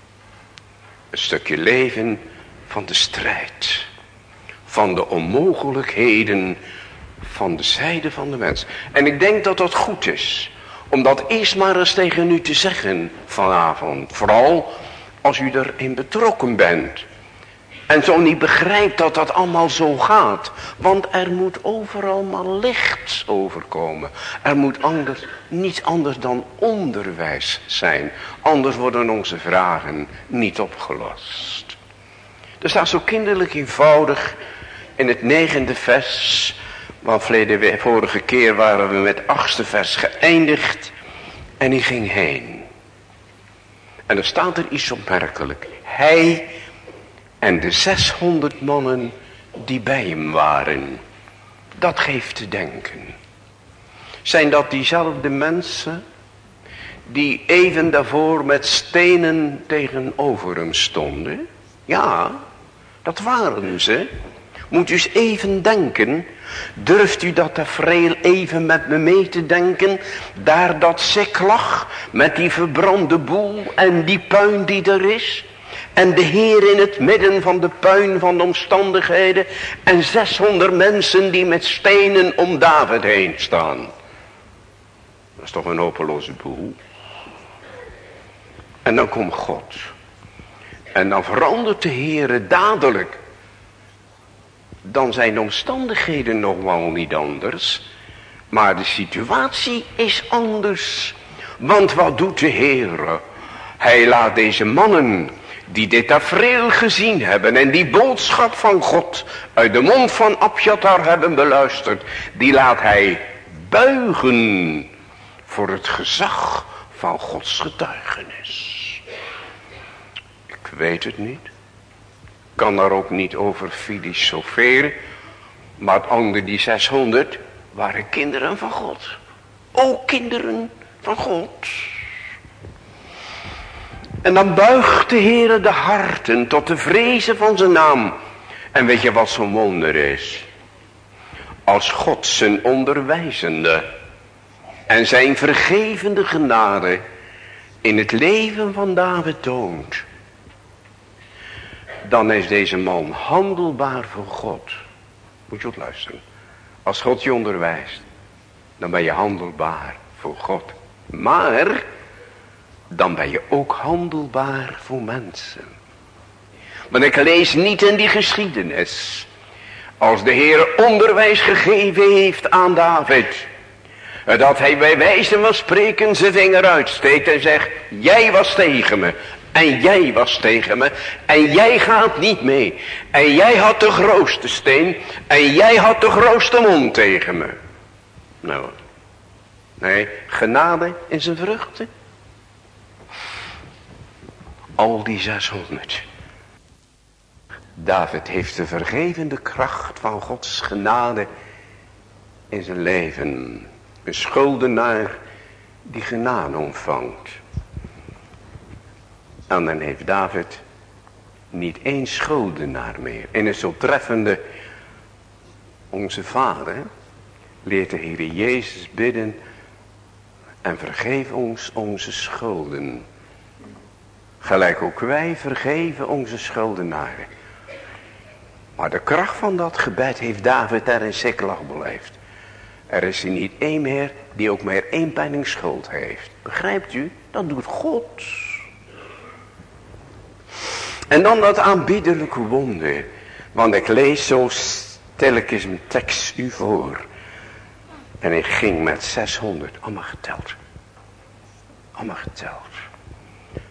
Een stukje leven van de strijd. Van de onmogelijkheden van de zijde van de mens. En ik denk dat dat goed is. Om dat eerst maar eens tegen u te zeggen vanavond. Vooral als u erin betrokken bent. En zo niet begrijpt dat dat allemaal zo gaat. Want er moet overal maar licht overkomen. Er moet anders, niets anders dan onderwijs zijn. Anders worden onze vragen niet opgelost. Er staat zo kinderlijk eenvoudig in het negende vers. Want vorige keer waren we met achtste vers geëindigd. En hij ging heen. En er staat er iets opmerkelijk. Hij en de zeshonderd mannen die bij hem waren. Dat geeft te denken. Zijn dat diezelfde mensen die even daarvoor met stenen tegenover hem stonden? Ja, dat waren ze. Moet u eens even denken. Durft u dat tafereel even met me mee te denken? Daar dat Siklag met die verbrande boel en die puin die er is. En de Heer in het midden van de puin van de omstandigheden. En zeshonderd mensen die met stenen om David heen staan. Dat is toch een hopeloze boel. En dan komt God. En dan verandert de Heer dadelijk. Dan zijn de omstandigheden nog wel niet anders. Maar de situatie is anders. Want wat doet de Heer? Hij laat deze mannen die dit tafereel gezien hebben en die boodschap van God uit de mond van Abjatar hebben beluisterd. Die laat hij buigen voor het gezag van Gods getuigenis. Ik weet het niet. Kan daar ook niet over filosoferen. Maar het andere, die zeshonderd, waren kinderen van God. Ook kinderen van God. En dan buigt de Heere de harten tot de vrezen van zijn naam. En weet je wat zo'n wonder is? Als God zijn onderwijzende en zijn vergevende genade in het leven van David toont. Dan is deze man handelbaar voor God. Moet je goed luisteren. Als God je onderwijst, dan ben je handelbaar voor God. Maar dan ben je ook handelbaar voor mensen. Want ik lees niet in die geschiedenis. Als de Heer onderwijs gegeven heeft aan David. Dat hij bij wijze van spreken zijn vinger uitsteekt en zegt. Jij was tegen me. En jij was tegen me. En jij gaat niet mee. En jij had de grootste steen. En jij had de grootste mond tegen me. Nou. Nee, genade in zijn vruchten. Al die zeshonderd. David heeft de vergevende kracht van Gods genade in zijn leven. Een schuldenaar die genade ontvangt. En dan heeft David niet één schuldenaar meer. En het zo treffende, onze Vader leert de Heer Jezus bidden en vergeef ons onze schulden. Gelijk ook wij vergeven onze schuldenaren. Maar de kracht van dat gebed heeft David er in Siklag beleefd. Er is er niet één meer die ook maar één penning schuld heeft. Begrijpt u? Dat doet God. En dan dat aanbiddelijke wonder. Want ik lees zo stilletjes mijn tekst u voor. En ik ging met zeshonderd. Allemaal geteld. Allemaal geteld.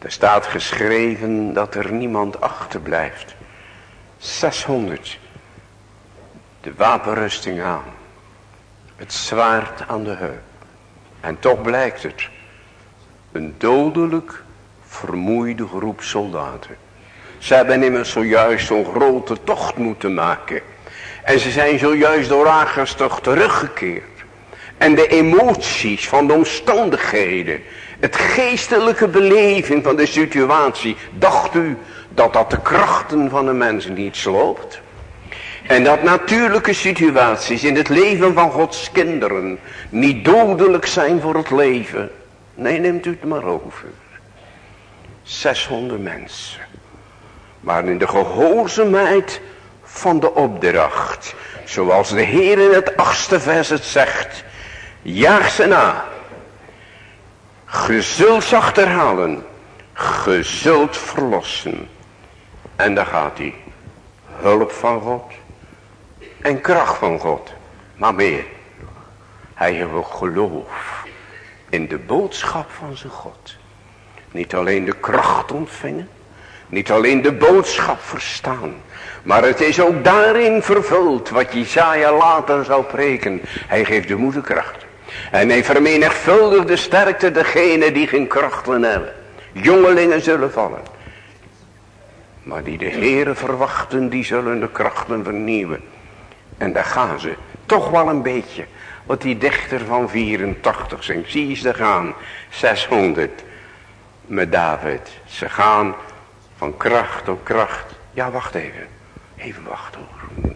Er staat geschreven dat er niemand achterblijft. zeshonderd. De wapenrusting aan. Het zwaard aan de heup. En toch blijkt het. Een dodelijk vermoeide groep soldaten. Ze hebben immers zojuist zo'n grote tocht moeten maken. En ze zijn zojuist door Agars toch teruggekeerd. En de emoties van de omstandigheden. Het geestelijke beleving van de situatie. Dacht u dat dat de krachten van de mensen niet sloopt? En dat natuurlijke situaties in het leven van Gods kinderen niet dodelijk zijn voor het leven. Nee, neemt u het maar over. zeshonderd mensen. Maar in de gehoorzaamheid van de opdracht. Zoals de Heer in het achtste vers het zegt. Jaag ze na. Ge zult ze achterhalen. Ge zult verlossen. En daar gaat hij. Hulp van God. En kracht van God. Maar meer. Hij heeft ook geloof. In de boodschap van zijn God. Niet alleen de kracht ontvangen. Niet alleen de boodschap verstaan. Maar het is ook daarin vervuld. Wat Jesaja later zou preken. Hij geeft de moederkracht. En hij vermenigvuldigt de sterkte degene die geen krachten hebben. Jongelingen zullen vallen. Maar die de Heere verwachten. Die zullen de krachten vernieuwen. En daar gaan ze. Toch wel een beetje. Wat die dichter van vierentachtig zingt. Zie ze gaan. zeshonderd. Met David. Ze gaan van kracht op kracht. Ja, wacht even. Even wachten hoor.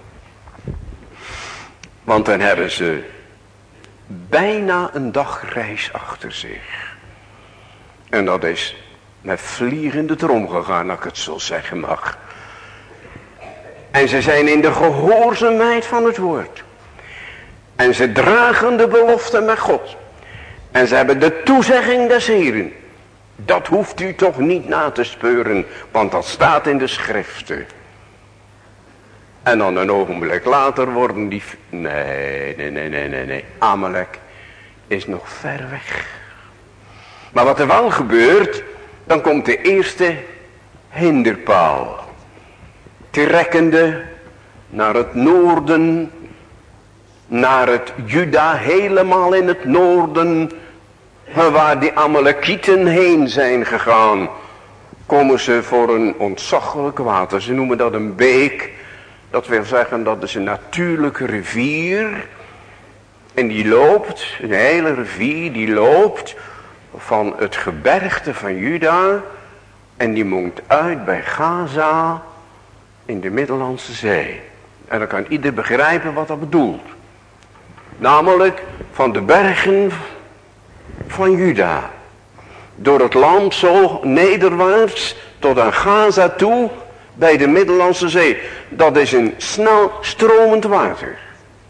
Want dan hebben ze bijna een dagreis achter zich. En dat is met vliegende trom gegaan, als ik het zo zeggen mag. En ze zijn in de gehoorzaamheid van het woord. En ze dragen de belofte met God. En ze hebben de toezegging des Heeren. Dat hoeft u toch niet na te speuren, want dat staat in de schriften. En dan een ogenblik later worden die... Nee, nee, nee, nee, nee, nee. Amalek is nog ver weg. Maar wat er wel gebeurt, dan komt de eerste hinderpaal. Trekkende naar het noorden, naar het Juda, helemaal in het noorden, waar die Amalekieten heen zijn gegaan, komen ze voor een ontzaglijk water. Ze noemen dat een beek. Dat wil zeggen dat is een natuurlijke rivier. En die loopt, een hele rivier, die loopt van het gebergte van Juda. En die mondt uit bij Gaza in de Middellandse Zee. En dan kan ieder begrijpen wat dat bedoelt. Namelijk van de bergen van Juda. Door het land zo nederwaarts tot aan Gaza toe bij de Middellandse Zee. Dat is een snel stromend water.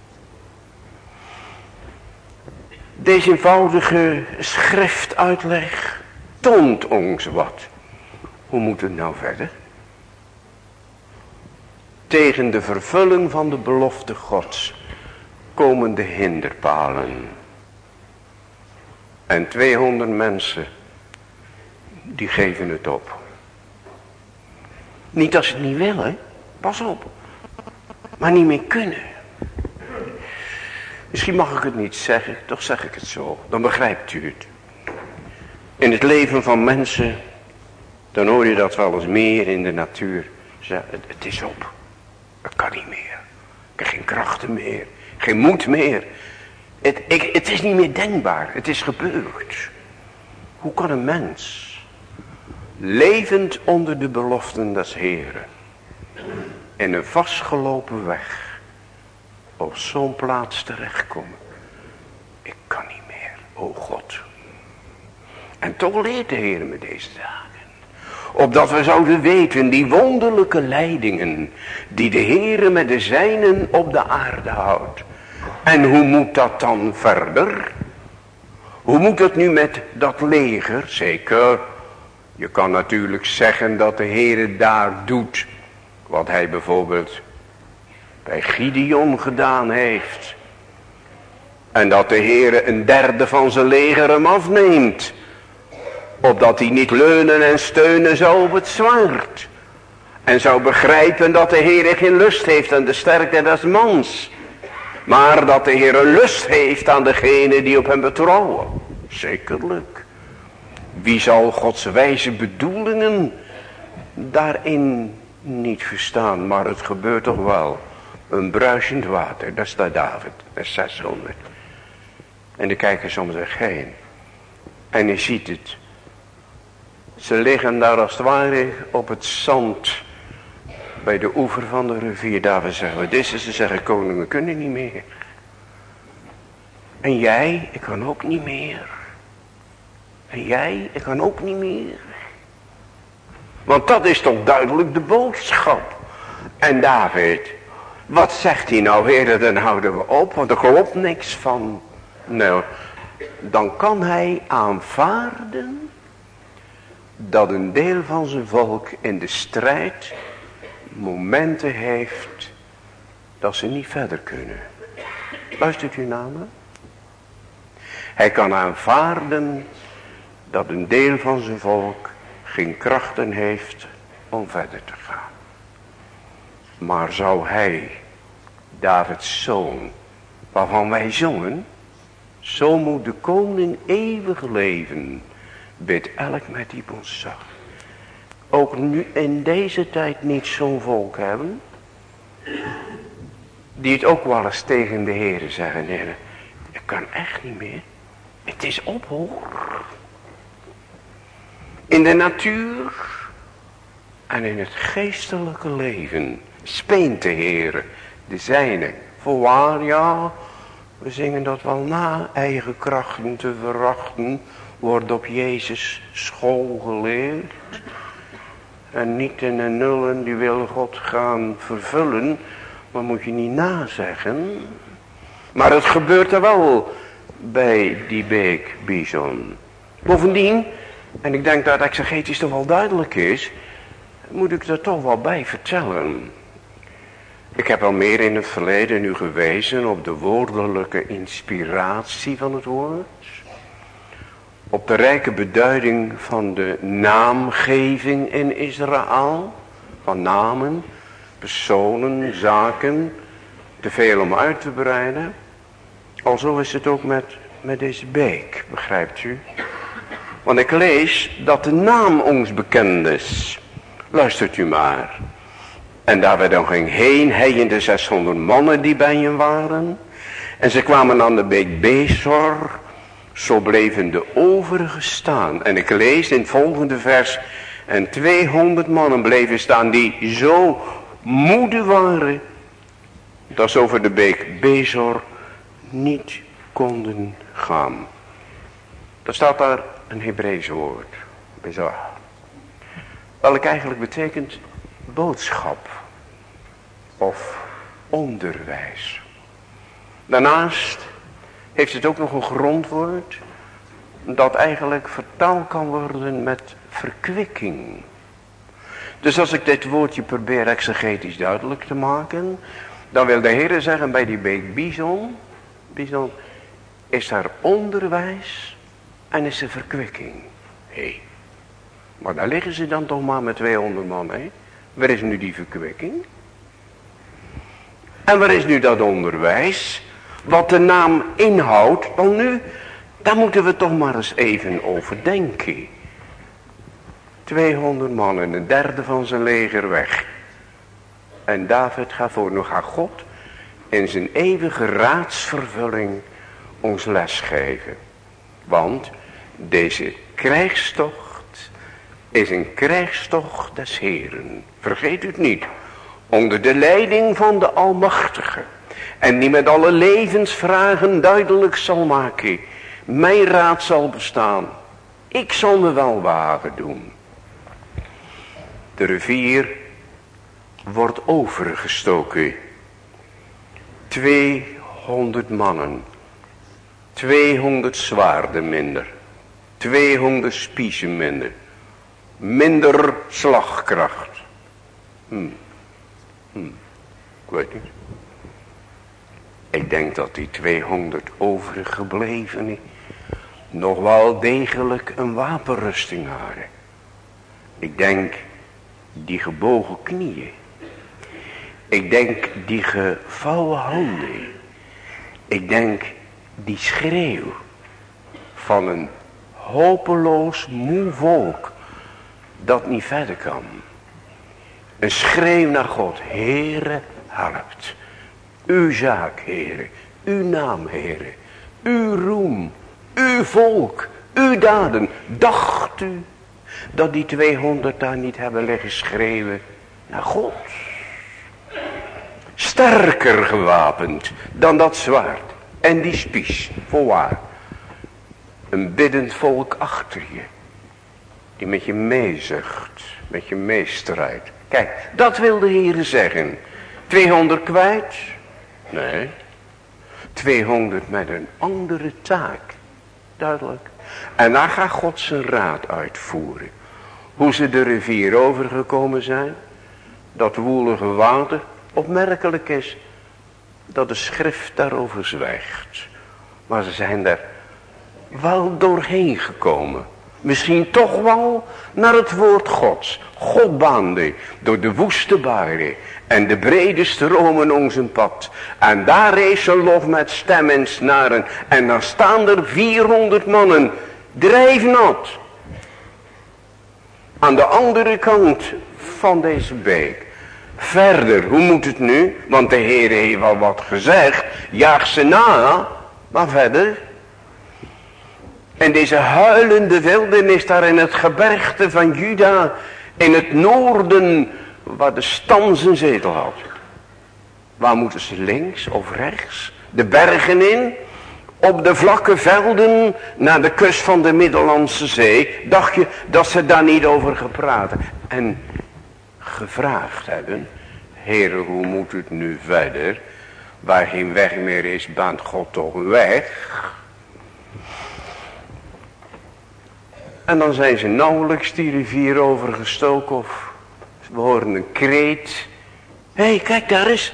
Deze eenvoudige schriftuitleg toont ons wat. Hoe moet het nou verder? Tegen de vervulling van de belofte Gods komen de hinderpalen. En tweehonderd mensen, die geven het op. Niet als ze het niet willen, pas op. Maar niet meer kunnen. Misschien mag ik het niet zeggen, toch zeg ik het zo. Dan begrijpt u het. In het leven van mensen, dan hoor je dat wel eens meer in de natuur. Zeg, het, het is op. Het kan niet meer. Ik heb geen krachten meer. Geen moed meer. Het, ik, het is niet meer denkbaar. Het is gebeurd. Hoe kan een mens, levend onder de beloften des Heeren, in een vastgelopen weg, op zo'n plaats terechtkomen? Ik kan niet meer. O God. En toch leert de Heer me deze dagen. Opdat we zouden weten die wonderlijke leidingen die de Heer met de zijnen op de aarde houdt. En hoe moet dat dan verder? Hoe moet het nu met dat leger? Zeker, je kan natuurlijk zeggen dat de Heer daar doet wat hij bijvoorbeeld bij Gideon gedaan heeft. En dat de Heer een derde van zijn leger hem afneemt. opdat hij niet leunen en steunen zou op het zwaard. En zou begrijpen dat de Heer geen lust heeft aan de sterkte des mans. Maar dat de Heer een lust heeft aan degene die op hem betrouwen. Zekerlijk. Wie zal Gods wijze bedoelingen daarin niet verstaan. Maar het gebeurt toch wel. Een bruisend water. Daar staat David. Vers zeshonderd. En er kijken soms er heen. En je ziet het. Ze liggen daar als het ware op het zand. Bij de oever van de rivier. David zeggen. Dit is ze zeggen. Koningen kunnen niet meer. En jij. Ik kan ook niet meer. En jij. Ik kan ook niet meer. Want dat is toch duidelijk de boodschap. En David. Wat zegt hij nou weer? Dan houden we op. Want er klopt niks van. Nou. Dan kan hij aanvaarden. Dat een deel van zijn volk in de strijd. Momenten heeft. Dat ze niet verder kunnen. Luistert u naar me? Hij kan aanvaarden. Dat een deel van zijn volk. Geen krachten heeft. Om verder te gaan. Maar zou hij. Davids zoon. Waarvan wij zongen. Zo moet de koning eeuwig leven. Bid elk met die ontzag. Ook nu in deze tijd niet zo'n volk hebben. Die het ook wel eens tegen de Heer zeggen. Nee, ik kan echt niet meer. Het is op hoor. In de natuur. En in het geestelijke leven. Speent de Heer. De zijne. Voorwaar ja. We zingen dat wel na. Eigen krachten te verachten. Wordt op Jezus school geleerd. En niet in de nullen die wil God gaan vervullen. Maar moet je niet nazeggen. Maar het gebeurt er wel bij die beek Bison. Bovendien, en ik denk dat het exegetisch toch wel duidelijk is. Moet ik er toch wel bij vertellen. Ik heb al meer in het verleden nu gewezen op de woordelijke inspiratie van het woord. Op de rijke beduiding van de naamgeving in Israël. Van namen, personen, zaken. Te veel om uit te breiden. Alzo is het ook met, met deze beek, begrijpt u? Want ik lees dat de naam ons bekend is. Luistert u maar. En daar we dan ging heen, hij en de zeshonderd mannen die bij hem waren. En ze kwamen aan de beek Bezor. Zo bleven de overigen staan. En ik lees in het volgende vers. En tweehonderd mannen bleven staan die zo moede waren. Dat ze over de beek Bezor niet konden gaan. Er staat daar een Hebreeuws woord. Bezor. Welk eigenlijk betekent boodschap. Of onderwijs. Daarnaast heeft het ook nog een grondwoord. Dat eigenlijk vertaald kan worden met verkwikking. Dus als ik dit woordje probeer exegetisch duidelijk te maken. Dan wil de Heer zeggen bij die beek Bison. Bison is er onderwijs. En is er verkwikking. Hé. Hey. Maar daar liggen ze dan toch maar met tweehonderd man. Hé. Waar is nu die verkwikking? En waar is nu dat onderwijs? Wat de naam inhoudt. Dan nu, daar moeten we toch maar eens even over denken. tweehonderd man en een derde van zijn leger weg. En David gaat voor. Nu gaat God in zijn eeuwige raadsvervulling ons les geven. Want deze krijgstocht is een krijgstocht des Heeren. Vergeet het niet. Onder de leiding van de Almachtige. En die met alle levensvragen duidelijk zal maken. Mijn raad zal bestaan. Ik zal me wel wagen doen. De rivier wordt overgestoken. tweehonderd mannen. tweehonderd zwaarden minder. tweehonderd spiezen minder. Minder slagkracht. Hm. Hm. Ik weet niet. Ik denk dat die tweehonderd overgeblevenen nog wel degelijk een wapenrusting hadden. Ik denk die gebogen knieën. Ik denk die gevouwen handen. Ik denk die schreeuw van een hopeloos moe volk dat niet verder kan. Een schreeuw naar God. Heere, helpt. Uw zaak, Heere. Uw naam, Heere. Uw roem. Uw volk. Uw daden. Dacht u dat die tweehonderd daar niet hebben liggen schreeuwen naar God? Sterker gewapend dan dat zwaard en die spies, voorwaar. Een biddend volk achter je, die met je meezucht, met je meestrijdt. Kijk, dat wil de Heere zeggen. tweehonderd kwijt? Nee. tweehonderd met een andere taak. Duidelijk. En dan gaat God zijn raad uitvoeren. Hoe ze de rivier overgekomen zijn. Dat woelige water. Opmerkelijk is dat de schrift daarover zwijgt. Maar ze zijn er wel doorheen gekomen. Misschien toch wel naar het woord Gods. God baande door de woeste baren en de brede stromen ons een pad. En daar rees een lof met stem en snaren. En dan staan er vierhonderd mannen drijfnat. Aan de andere kant van deze beek. Verder, hoe moet het nu? Want de Heer heeft al wat gezegd. Jaag ze na. Maar verder. En deze huilende wildernis daar in het gebergte van Juda. In het noorden waar de stam zijn zetel had. Waar moeten ze links of rechts? De bergen in. Op de vlakke velden naar de kust van de Middellandse Zee. Dacht je dat ze daar niet over gepraat en gevraagd hebben. Heere, hoe moet het nu verder? Waar geen weg meer is, baant God toch weg? En dan zijn ze nauwelijks die rivier overgestoken of we horen een kreet. Hé, hey, kijk daar eens.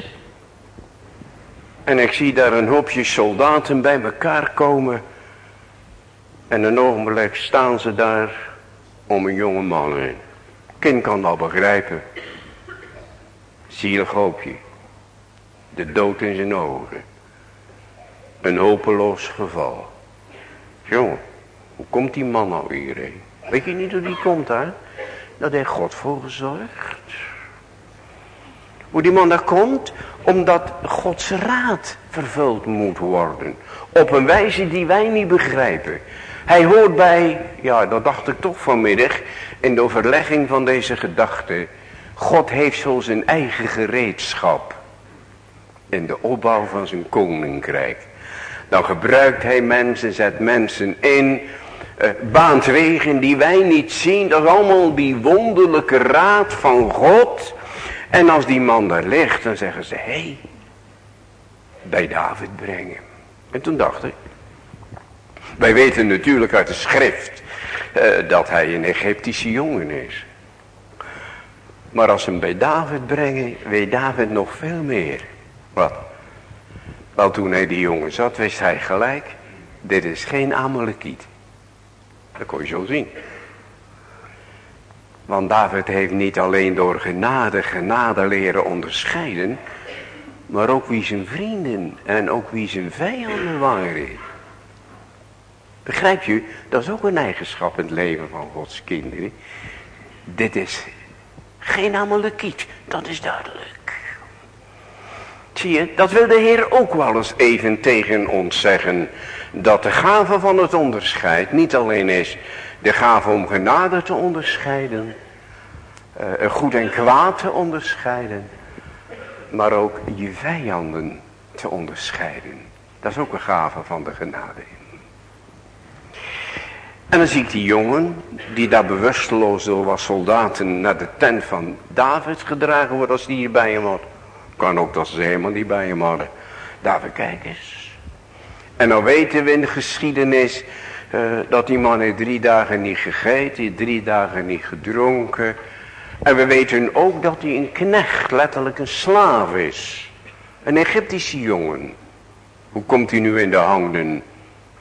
En ik zie daar een hoopje soldaten bij elkaar komen. En een ogenblik staan ze daar om een jonge man heen. Kind kan dat begrijpen. Zielig hoopje. De dood in zijn ogen. Een hopeloos geval. Jongen, hoe komt die man nou hierheen? Weet je niet hoe die komt daar? Dat heeft God voor gezorgd. Hoe die man daar komt? Omdat Gods raad vervuld moet worden. Op een wijze die wij niet begrijpen. Hij hoort bij, ja dat dacht ik toch vanmiddag, in de overlegging van deze gedachte. God heeft zo zijn eigen gereedschap. In de opbouw van zijn koninkrijk. Dan gebruikt hij mensen, zet mensen in. Uh, baant wegen die wij niet zien. Dat is allemaal die wonderlijke raad van God. En als die man daar ligt, dan zeggen ze, hé, hey, bij David brengen. En toen dacht ik, wij weten natuurlijk uit de schrift uh, dat hij een Egyptische jongen is. Maar als ze hem bij David brengen, weet David nog veel meer. Wat? Wel, toen hij die jongen zat, wist hij gelijk, dit is geen Amalekiet. Dat kon je zo zien. Want David heeft niet alleen door genade, genade leren onderscheiden. Maar ook wie zijn vrienden en ook wie zijn vijanden waren. Begrijp je? Dat is ook een eigenschap in het leven van Gods kinderen. Dit is geen Amalekiet, dat is duidelijk. Zie je, dat wil de Heer ook wel eens even tegen ons zeggen. Dat de gave van het onderscheid niet alleen is de gave om genade te onderscheiden. Uh, goed en kwaad te onderscheiden. Maar ook je vijanden te onderscheiden. Dat is ook een gave van de genade. En dan zie ik die jongen, die daar bewusteloos door wat soldaten naar de tent van David gedragen wordt als die hier bij hem had. Kan ook dat ze helemaal niet bij hem hadden. David, kijk eens. En dan weten we in de geschiedenis uh, dat die man heeft drie dagen niet gegeten, drie dagen niet gedronken. En we weten ook dat hij een knecht, letterlijk een slaaf is. Een Egyptische jongen. Hoe komt hij nu in de handen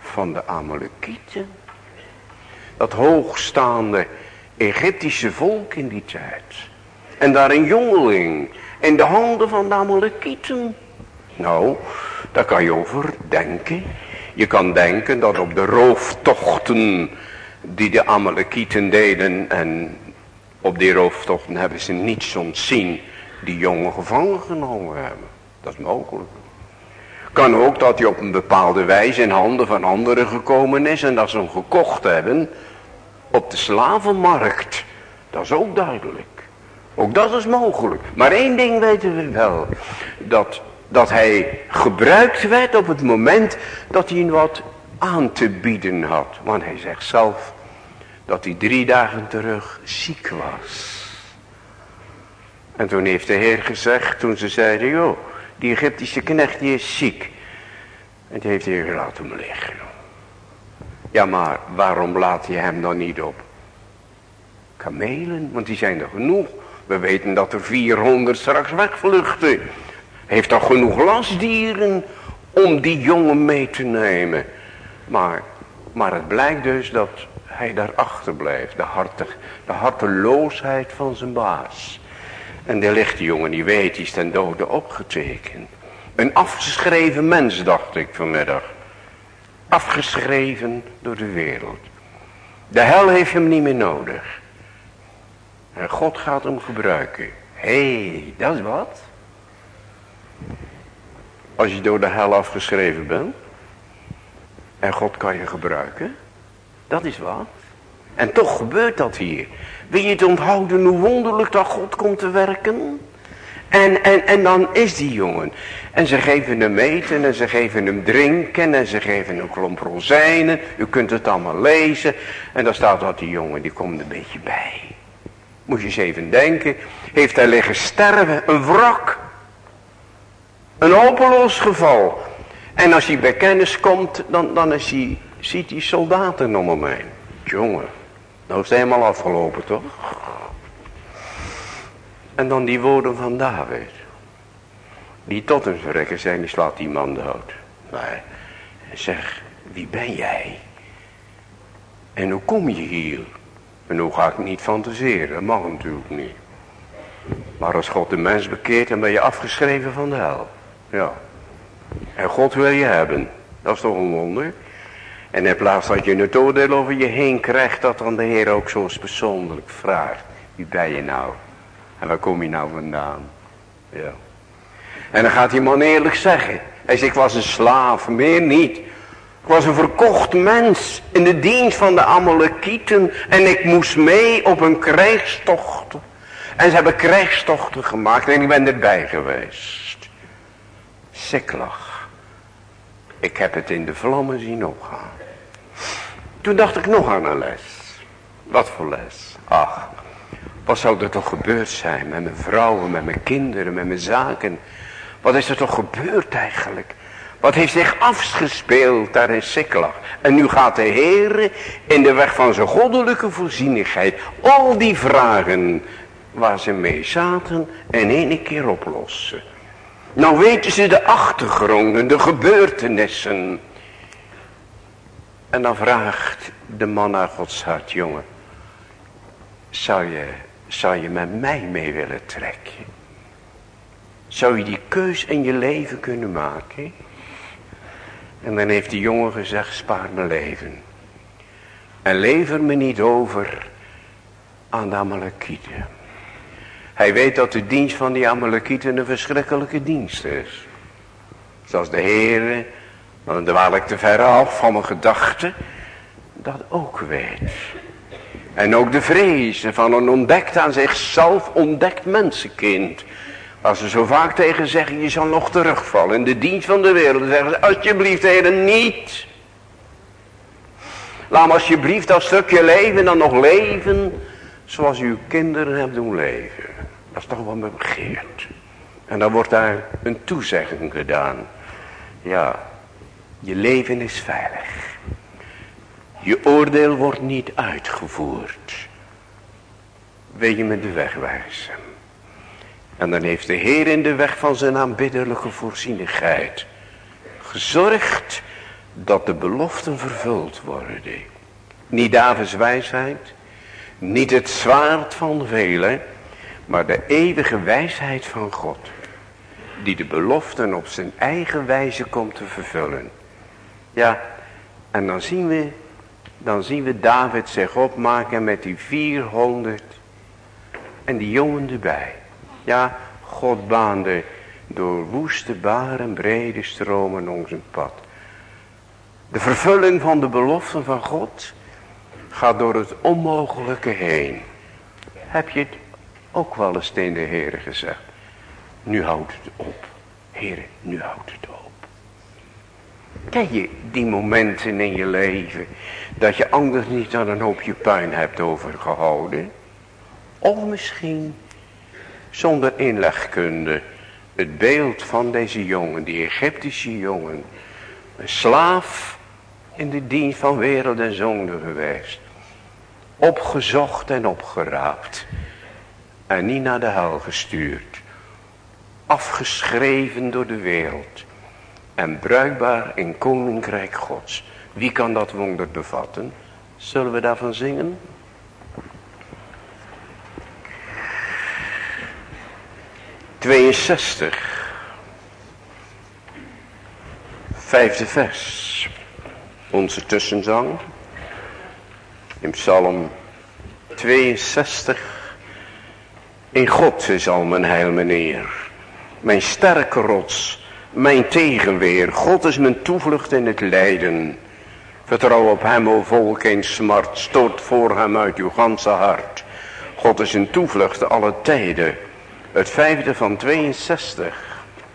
van de Amalekieten. Dat hoogstaande Egyptische volk in die tijd. En daar een jongeling in de handen van de Amalekieten. Nou, daar kan je over denken. Je kan denken dat op de rooftochten die de Amalekieten deden. En op die rooftochten hebben ze niets ontzien die jongen gevangen genomen hebben. Dat is mogelijk. Kan ook dat hij op een bepaalde wijze in handen van anderen gekomen is. En dat ze hem gekocht hebben op de slavenmarkt. Dat is ook duidelijk. Ook dat is mogelijk. Maar één ding weten we wel. Dat, dat hij gebruikt werd op het moment dat hij wat aan te bieden had. Want hij zegt zelf dat hij drie dagen terug ziek was. En toen heeft de Heer gezegd, toen ze zeiden, joh, die Egyptische knecht die is ziek. En die heeft de Heer laten hem liggen. Ja, maar waarom laat je hem dan niet op kamelen? Want die zijn er genoeg. We weten dat er vierhonderd straks wegvluchten. Heeft toch genoeg lastdieren om die jongen mee te nemen. Maar, maar het blijkt dus dat hij daarachter blijft. De, hartig, de harteloosheid van zijn baas. En de lichte jongen die weet, die is ten dode opgetekend. Een afgeschreven mens, dacht ik vanmiddag. Afgeschreven door de wereld. De hel heeft hem niet meer nodig. En God gaat hem gebruiken. Hé, hey, dat is wat. Als je door de hel afgeschreven bent. En God kan je gebruiken. Dat is wat. En toch gebeurt dat hier. Wil je het onthouden hoe wonderlijk dat God komt te werken? En, en, en dan is die jongen. En ze geven hem eten en ze geven hem drinken en ze geven hem klomp rozijnen. U kunt het allemaal lezen. En dan staat dat die jongen, die komt een beetje bij. Moet je eens even denken. Heeft hij liggen sterven, een wrak. Een hopeloos geval. En als hij bij kennis komt, dan, dan is hij, ziet hij soldaten om hem heen. Jongen, nou is het helemaal afgelopen toch? En dan die woorden van David. Die tot een verrekker zijn, die slaat die man dood. Maar zeg, wie ben jij? En hoe kom je hier? En hoe ga ik niet fantaseren? Dat mag natuurlijk niet. Maar als God de mens bekeert, dan ben je afgeschreven van de hel. Ja. En God wil je hebben. Dat is toch een wonder? En in plaats dat je het oordeel over je heen krijgt, dat dan de Heer ook zo eens persoonlijk vraagt. Wie ben je nou? En waar kom je nou vandaan? Ja. En dan gaat die man eerlijk zeggen. Hij zegt, ik was een slaaf, meer niet. Ik was een verkocht mens in de dienst van de Amalekieten. En ik moest mee op een krijgstocht. En ze hebben krijgstochten gemaakt en ik ben erbij geweest. Siklag. Ik heb het in de vlammen zien opgaan. Toen dacht ik nog aan een les. Wat voor les? Ach, wat zou er toch gebeurd zijn met mijn vrouwen, met mijn kinderen, met mijn zaken. Wat is er toch gebeurd eigenlijk? Wat heeft zich afgespeeld daar in Siklag? En nu gaat de Heer in de weg van zijn goddelijke voorzienigheid al die vragen waar ze mee zaten in één keer oplossen. Nou weten ze de achtergronden, de gebeurtenissen. En dan vraagt de man naar Gods hart, jongen. Zou je, zou je met mij mee willen trekken? Zou je die keus in je leven kunnen maken? En dan heeft die jongen gezegd, spaar mijn leven. En lever me niet over aan de Amalekieten. Hij weet dat de dienst van die Amalekieten een verschrikkelijke dienst is. Zoals de Heer, dan dwaal ik te ver af van mijn gedachten, dat ook weet. En ook de vrezen van een ontdekt aan zichzelf ontdekt mensenkind. Als ze zo vaak tegen zeggen, je zal nog terugvallen in de dienst van de wereld. Dan zeggen ze, alsjeblieft Heer, niet. Laat me alsjeblieft dat stukje leven dan nog leven, zoals u uw kinderen hebt doen leven. Dat is toch wat me begeert. En dan wordt daar een toezegging gedaan. Ja, je leven is veilig. Je oordeel wordt niet uitgevoerd. Wil je me de weg wijzen? En dan heeft de Heer in de weg van zijn aanbiddelijke voorzienigheid gezorgd dat de beloften vervuld worden. Niet Davids wijsheid, niet het zwaard van velen, maar de eeuwige wijsheid van God. Die de beloften op zijn eigen wijze komt te vervullen. Ja, en dan zien we, dan zien we David zich opmaken met die vierhonderd en die jongen erbij. Ja, God baande door woeste baren brede stromen ons een pad. De vervulling van de beloften van God gaat door het onmogelijke heen. Heb je het ook wel eens tegen de Heer gezegd? Nu houdt het op. Heer, nu houdt het op. Ken je die momenten in je leven dat je anders niet aan een hoopje puin hebt overgehouden? Of misschien zonder inlegkunde het beeld van deze jongen, die Egyptische jongen, een slaaf in de dienst van wereld en zonde geweest, opgezocht en opgeraapt en niet naar de hel gestuurd, afgeschreven door de wereld en bruikbaar in koninkrijk Gods. Wie kan dat wonder bevatten? Zullen we daarvan zingen? tweeënzestig. Vijfde vers. Onze tussenzang. In Psalm tweeënzestig. In God is al mijn heil, mijn eer. Mijn sterke rots. Mijn tegenweer. God is mijn toevlucht in het lijden. Vertrouw op hem, o volk, in smart. Stoot voor hem uit uw ganse hart. God is een toevlucht alle tijden. Het vijfde van tweeënzestig.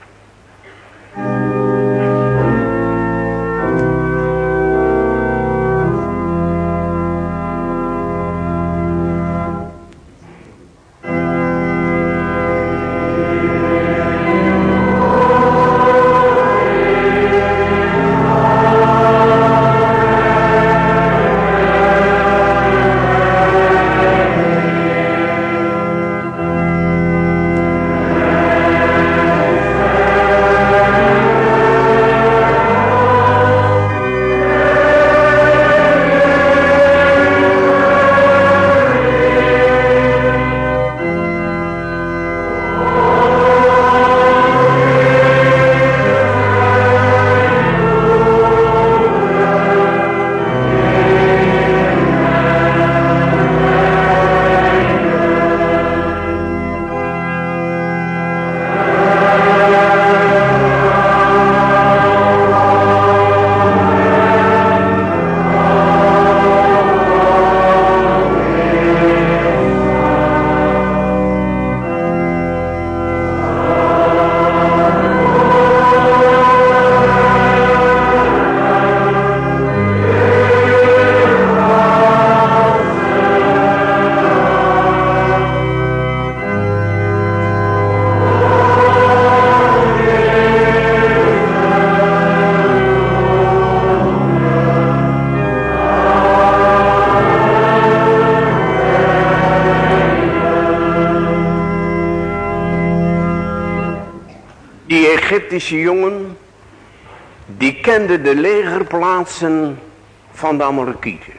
Egyptische jongen, die kende de legerplaatsen van de Amalekieten.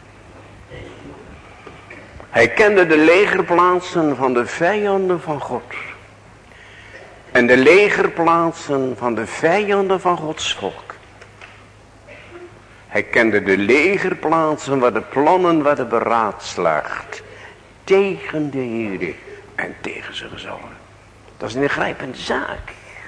Hij kende de legerplaatsen van de vijanden van God. En de legerplaatsen van de vijanden van Gods volk. Hij kende de legerplaatsen waar de plannen werden beraadslaagd. Tegen de Heer en tegen zijn gezallen. Dat is een ingrijpende zaak.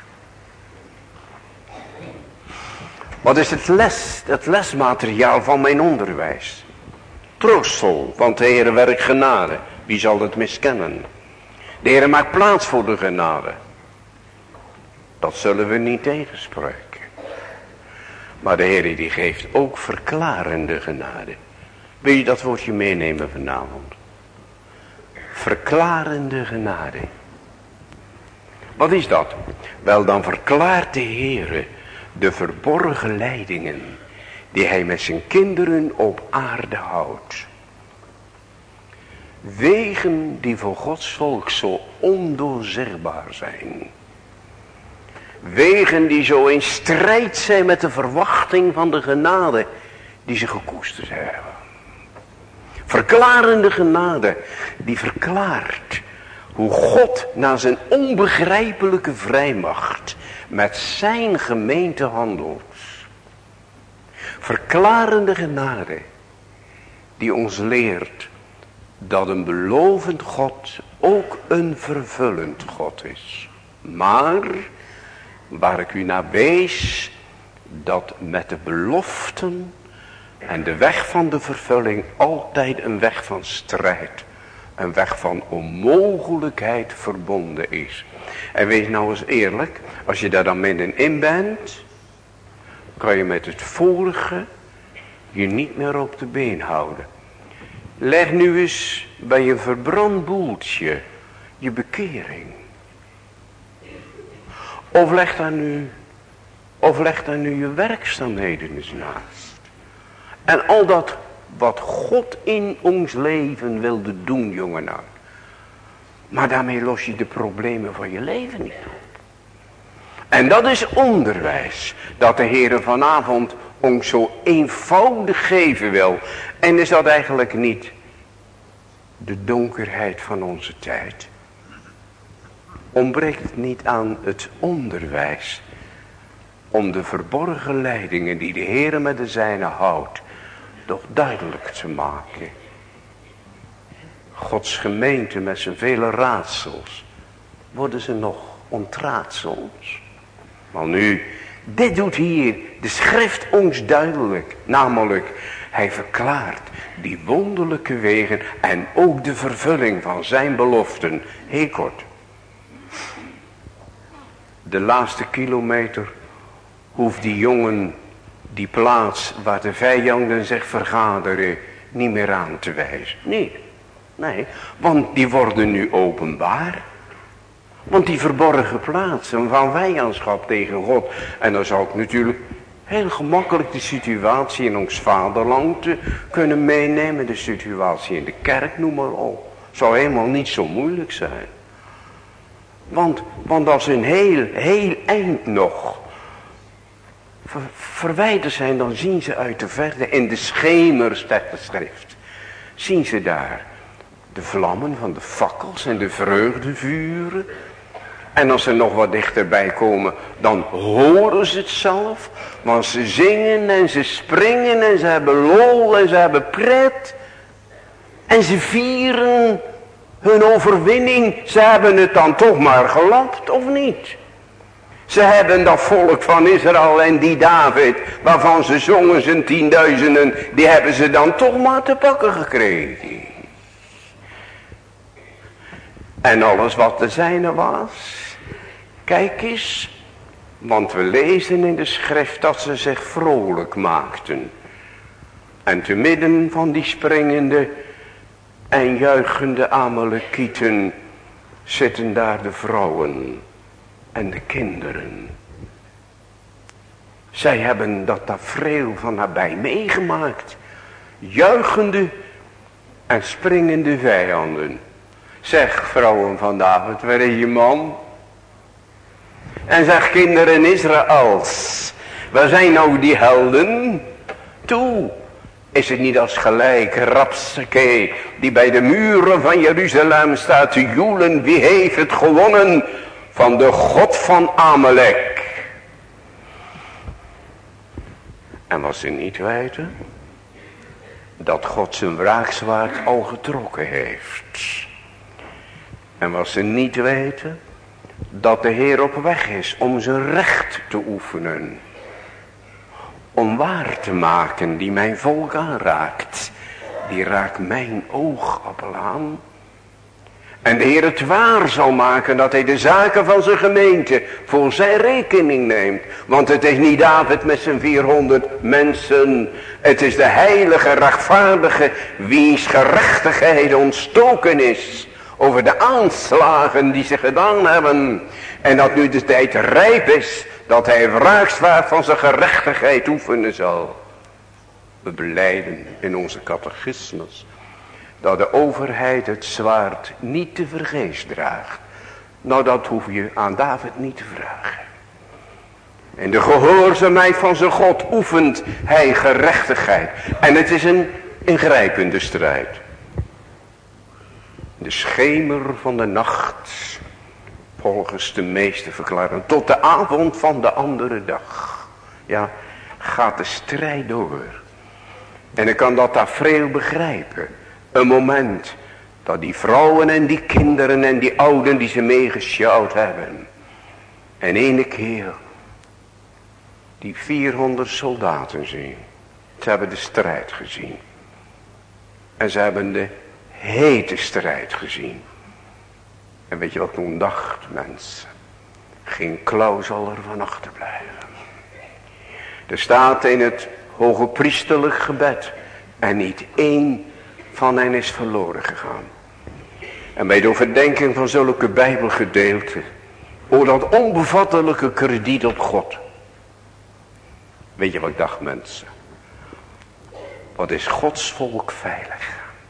Wat is het les, het lesmateriaal van mijn onderwijs? Troostvol, want de Heer werkt genade. Wie zal het miskennen? De Heer maakt plaats voor de genade. Dat zullen we niet tegenspreken. Maar de Heer die geeft ook verklarende genade. Wil je dat woordje meenemen vanavond? Verklarende genade. Wat is dat? Wel, dan verklaart de Heer de verborgen leidingen die hij met zijn kinderen op aarde houdt. Wegen die voor Gods volk zo ondoorzichtbaar zijn. Wegen die zo in strijd zijn met de verwachting van de genade die ze gekoesterd hebben. Verklarende genade die verklaart hoe God na zijn onbegrijpelijke vrijmacht met zijn gemeente handelt. Verklarende genade die ons leert dat een belovend God ook een vervullend God is. Maar waar ik u naar wees, dat met de beloften en de weg van de vervulling altijd een weg van strijd, een weg van onmogelijkheid verbonden is. En wees nou eens eerlijk, als je daar dan middenin bent, kan je met het vorige je niet meer op de been houden. Leg nu eens bij je verbrand boeltje je bekering. Of leg daar nu, of leg daar nu je werkzaamheden eens naast. En al dat wat God in ons leven wilde doen, jongen. Maar daarmee los je de problemen van je leven niet op. En dat is onderwijs dat de Heer vanavond ons zo eenvoudig geven wil. En is dat eigenlijk niet de donkerheid van onze tijd? Ontbreekt het niet aan het onderwijs om de verborgen leidingen die de Heer met de zijne houdt toch duidelijk te maken? Gods gemeente met zijn vele raadsels, worden ze nog ontraadseld? Maar nu, dit doet hier de schrift ons duidelijk. Namelijk, hij verklaart die wonderlijke wegen en ook de vervulling van zijn beloften. Heel kort. De laatste kilometer hoeft die jongen die plaats waar de vijanden zich vergaderen niet meer aan te wijzen. Nee, nee, want die worden nu openbaar. Want die verborgen plaatsen van vijandschap tegen God. En dan zou ik natuurlijk heel gemakkelijk de situatie in ons vaderland kunnen meenemen. De situatie in de kerk, noem maar op. Zou helemaal niet zo moeilijk zijn. Want, want als een heel, heel eind nog ver, verwijderd zijn, dan zien ze uit de verte in de schemers der schrift. Zien ze daar de vlammen van de fakkels en de vreugdevuren. En als ze nog wat dichterbij komen, dan horen ze het zelf. Want ze zingen en ze springen en ze hebben lol en ze hebben pret. En ze vieren hun overwinning. Ze hebben het dan toch maar gelapt, of niet? Ze hebben dat volk van Israël en die David, waarvan ze zongen zijn tienduizenden, die hebben ze dan toch maar te pakken gekregen. En alles wat de zijne was. Kijk eens, want we lezen in de schrift dat ze zich vrolijk maakten. En te midden van die springende en juichende Amalekieten zitten daar de vrouwen en de kinderen. Zij hebben dat tafereel van nabij meegemaakt. Juichende en springende vijanden. Zeg, vrouwen van David, waar is je man? En zeg, kinderen Israëls, waar zijn nou die helden? Toe, is het niet als gelijk Rapsake, die bij de muren van Jeruzalem staat te joelen, wie heeft het gewonnen van de God van Amalek? En wat ze niet weten, dat God zijn wraakzwaard al getrokken heeft. En wat ze niet weten, dat de Heer op weg is om zijn recht te oefenen. Om waar te maken die mijn volk aanraakt. Die raakt mijn oogappel aan. En de Heer het waar zal maken dat hij de zaken van zijn gemeente voor zijn rekening neemt. Want het is niet David met zijn vierhonderd mensen. Het is de heilige, rechtvaardige, wiens gerechtigheid ontstoken is. Over de aanslagen die ze gedaan hebben. En dat nu de tijd rijp is. Dat hij wraakzwaard van zijn gerechtigheid oefenen zal. We belijden in onze catechismus. Dat de overheid het zwaard niet te vergeefs draagt. Nou, dat hoef je aan David niet te vragen. In de gehoorzaamheid van zijn God oefent hij gerechtigheid. En het is een ingrijpende strijd. De schemer van de nacht, volgens de meeste verklaren, tot de avond van de andere dag. Ja, gaat de strijd door. En ik kan dat tafereel begrijpen. Een moment dat die vrouwen en die kinderen en die ouden die ze meegesjouwd hebben. En ene keer die vierhonderd soldaten zien. Ze hebben de strijd gezien. En ze hebben de hete strijd gezien. En weet je wat toen dacht, mensen? Geen klauw zal er van achterblijven. Er staat in het hoge priesterlijk gebed. En niet één van hen is verloren gegaan. En bij de overdenking van zulke bijbelgedeelten. O dat onbevattelijke krediet op God. Weet je wat ik dacht, mensen? Wat is Gods volk veilig?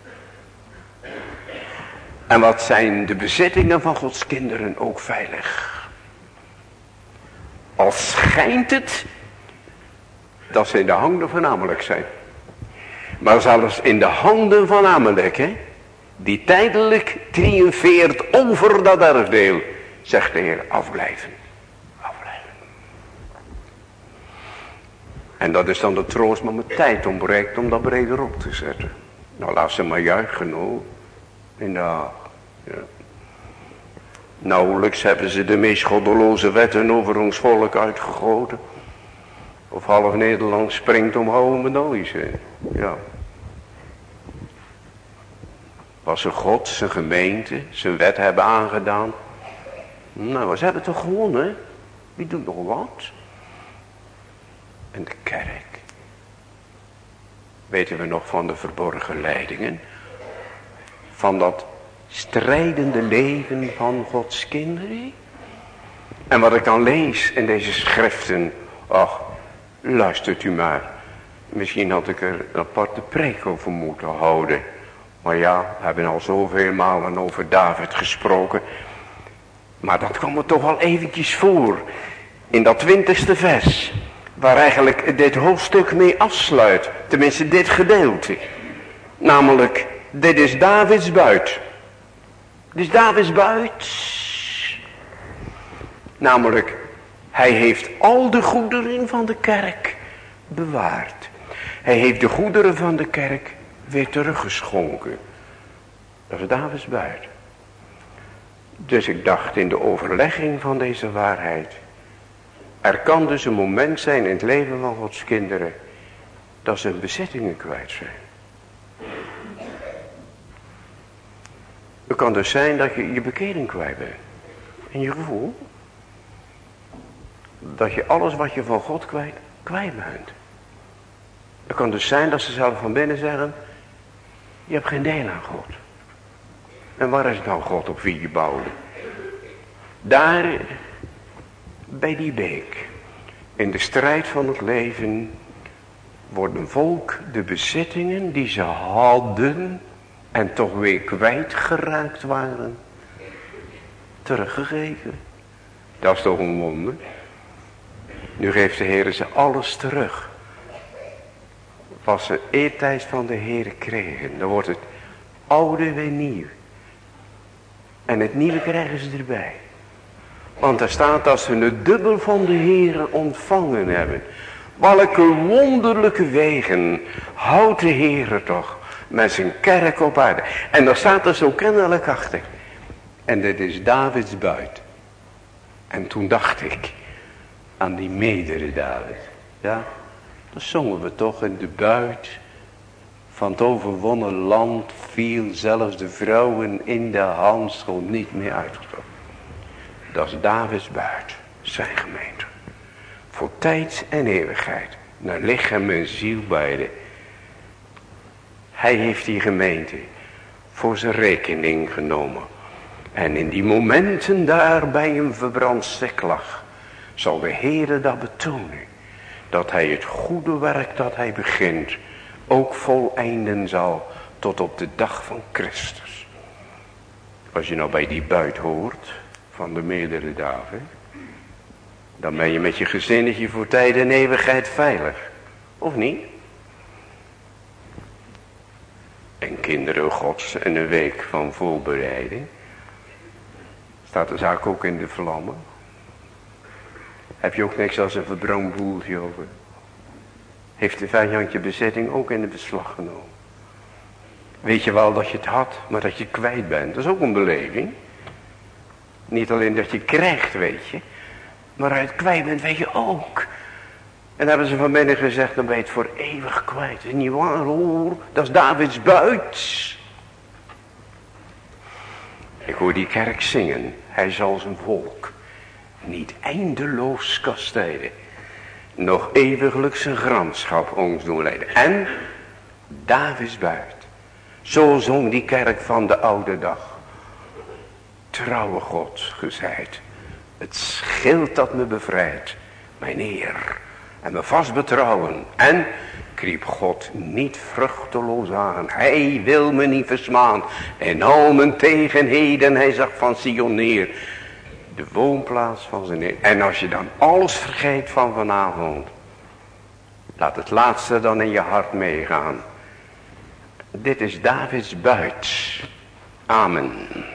En wat zijn de bezittingen van Gods kinderen ook veilig? Al schijnt het dat ze in de handen van Amalek zijn. Maar zelfs in de handen van Amalek, hè, die tijdelijk triomfeert over dat erfdeel, zegt de Heer, afblijven. Afblijven. En dat is dan de troost, maar mijn tijd ontbreekt om dat breder op te zetten. Nou, laat ze maar juichen, hoor. In de haag. Ja. Nauwelijks hebben ze de meest goddeloze wetten over ons volk uitgegoten. Of half Nederland springt om houden medailles. Ja. Was ze God, zijn gemeente, zijn wet hebben aangedaan. Nou, ze hebben toch gewonnen. Wie doet nog wat? En de kerk. Weten we nog van de verborgen leidingen? Van dat strijdende leven van Gods kinderen? En wat ik dan lees in deze schriften. Ach, luistert u maar. Misschien had ik er een aparte preek over moeten houden. Maar ja, we hebben al zoveel malen over David gesproken. Maar dat kwam er toch wel eventjes voor. In dat twintigste vers. Waar eigenlijk dit hoofdstuk mee afsluit. Tenminste dit gedeelte. Namelijk, dit is Davids buit. Dit is Davids buit. Namelijk, hij heeft al de goederen van de kerk bewaard. Hij heeft de goederen van de kerk weer teruggeschonken. Dat is Davids buit. Dus ik dacht in de overlegging van deze waarheid. Er kan dus een moment zijn in het leven van Gods kinderen. Dat ze hun bezittingen kwijt zijn. Het kan dus zijn dat je je bekering kwijt bent. En je gevoel. Dat je alles wat je van God kwijt, kwijt bent. Het kan dus zijn dat ze zelf van binnen zeggen. Je hebt geen deel aan God. En waar is nou God op wie je bouwde? Daar, bij die beek. In de strijd van het leven. Wordt een volk de bezittingen die ze hadden. En toch weer kwijtgeraakt waren. Teruggegeven. Dat is toch een wonder. Nu geeft de Heer ze alles terug. Wat ze eertijds van de Heer kregen. Dan wordt het oude weer nieuw. En het nieuwe krijgen ze erbij. Want er staat dat ze het dubbel van de Heer ontvangen hebben. Welke wonderlijke wegen houdt de Heer toch met zijn kerk op aarde. En daar staat er zo kennelijk achter. En dit is Davids buit. En toen dacht ik aan die meerdere David. Ja, dan zongen we toch in de buit van het overwonnen land viel zelfs de vrouwen in de handschool niet meer uitgetrokken. Dat is Davids buit, zijn gemeente. Voor tijd en eeuwigheid, naar lichaam en ziel beide. Hij heeft die gemeente voor zijn rekening genomen. En in die momenten daar bij een verbrand stek lag, zal de Heere dat betonen. Dat hij het goede werk dat hij begint ook voleinden zal tot op de dag van Christus. Als je nou bij die buit hoort van de meerdere David. Dan ben je met je gezinnetje voor tijd en eeuwigheid veilig. Of niet? En kinderen gods en een week van voorbereiding. Staat de zaak ook in de vlammen. Heb je ook niks als een verbrand boeltje over. Heeft de vijand je bezetting ook in de beslag genomen. Weet je wel dat je het had, maar dat je kwijt bent. Dat is ook een beleving. Niet alleen dat je krijgt, weet je. Maar als je het kwijt bent, weet je ook. En dan hebben ze van binnen gezegd, dan ben je het voor eeuwig kwijt. Dat is niet waar hoor, dat is Davids buit. Ik hoor die kerk zingen. Hij zal zijn volk niet eindeloos kastijden. Nog eeuwiglijk zijn gramschap ons doen leiden. En Davids buit. Zo zong die kerk van de oude dag. Trouwe God, gezeid. Het schild dat me bevrijdt. Mijn Heer. En me vast betrouwen. En kriep God niet vruchteloos aan. Hij wil me niet versmaan. En al mijn tegenheden. Hij zag van Sion neer. De woonplaats van zijn Heer. En als je dan alles vergeet van vanavond. Laat het laatste dan in je hart meegaan. Dit is Davids buit. Amen.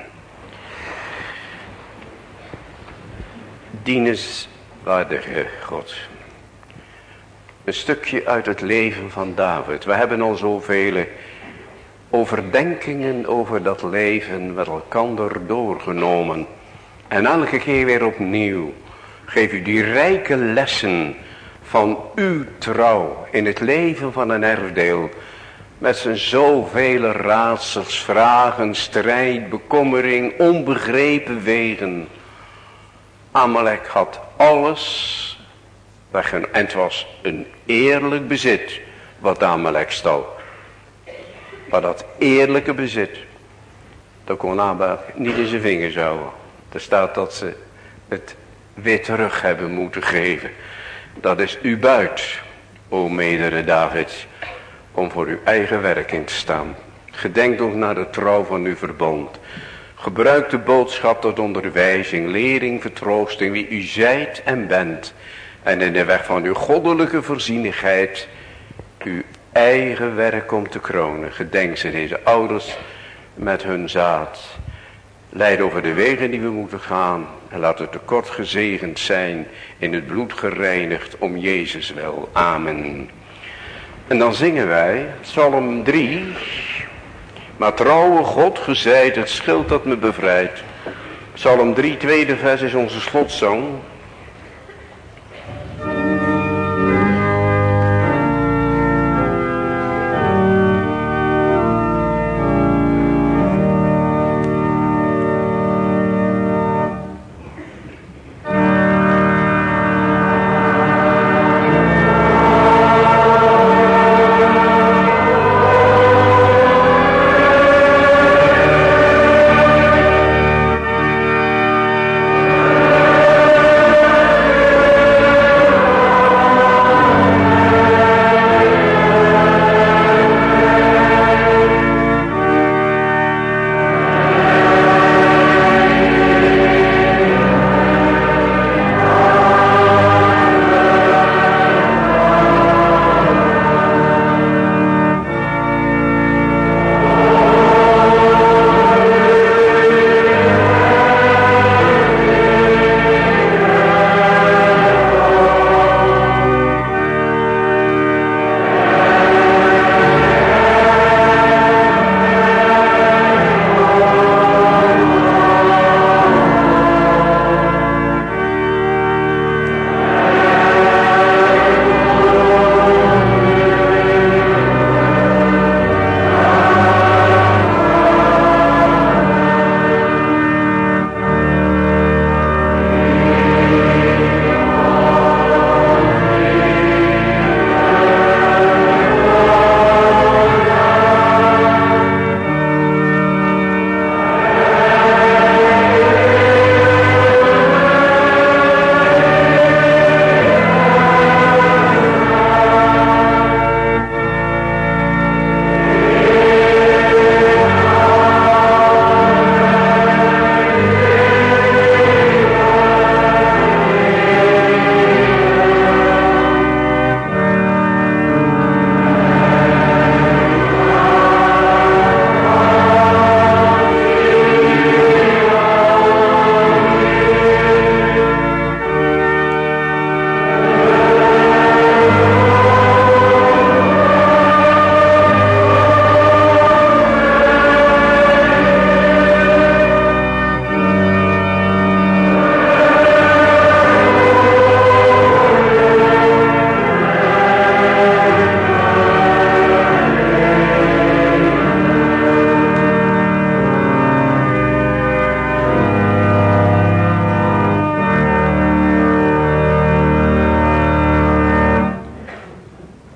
Dienenswaardige God. Een stukje uit het leven van David. We hebben al zoveel overdenkingen over dat leven met elkander doorgenomen. En elke keer weer opnieuw geef u die rijke lessen van uw trouw in het leven van een erfdeel. Met zijn zoveel raadsels, vragen, strijd, bekommering, onbegrepen wegen. Amalek had alles weggenomen. En het was een eerlijk bezit wat Amalek stal. Maar dat eerlijke bezit, dat kon Amalek niet in zijn vingers houden. Er staat dat ze het weer terug hebben moeten geven. Dat is uw buit, o medere David, om voor uw eigen werk in te staan. Gedenk ook naar de trouw van uw verbond. Gebruik de boodschap tot onderwijzing, lering, vertroosting, wie u zijt en bent. En in de weg van uw goddelijke voorzienigheid uw eigen werk om te kronen. Gedenk ze deze ouders met hun zaad. Leid over de wegen die we moeten gaan. En laat het tekort gezegend zijn, in het bloed gereinigd om Jezus wel. Amen. En dan zingen wij Psalm drie. Maar trouwe God, gezeid het schild dat me bevrijdt. Psalm drie, tweede vers is onze slotzang.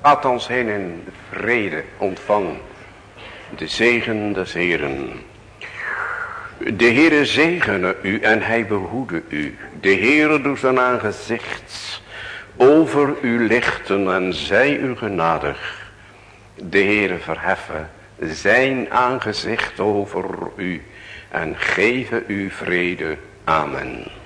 Gaat ons heen in vrede, ontvang de zegen des Heeren. De Heere zegene u en hij behoede u. De Heere doet zijn aangezicht over u lichten en zij u genadig. De Heere verheffen zijn aangezicht over u en geven u vrede. Amen.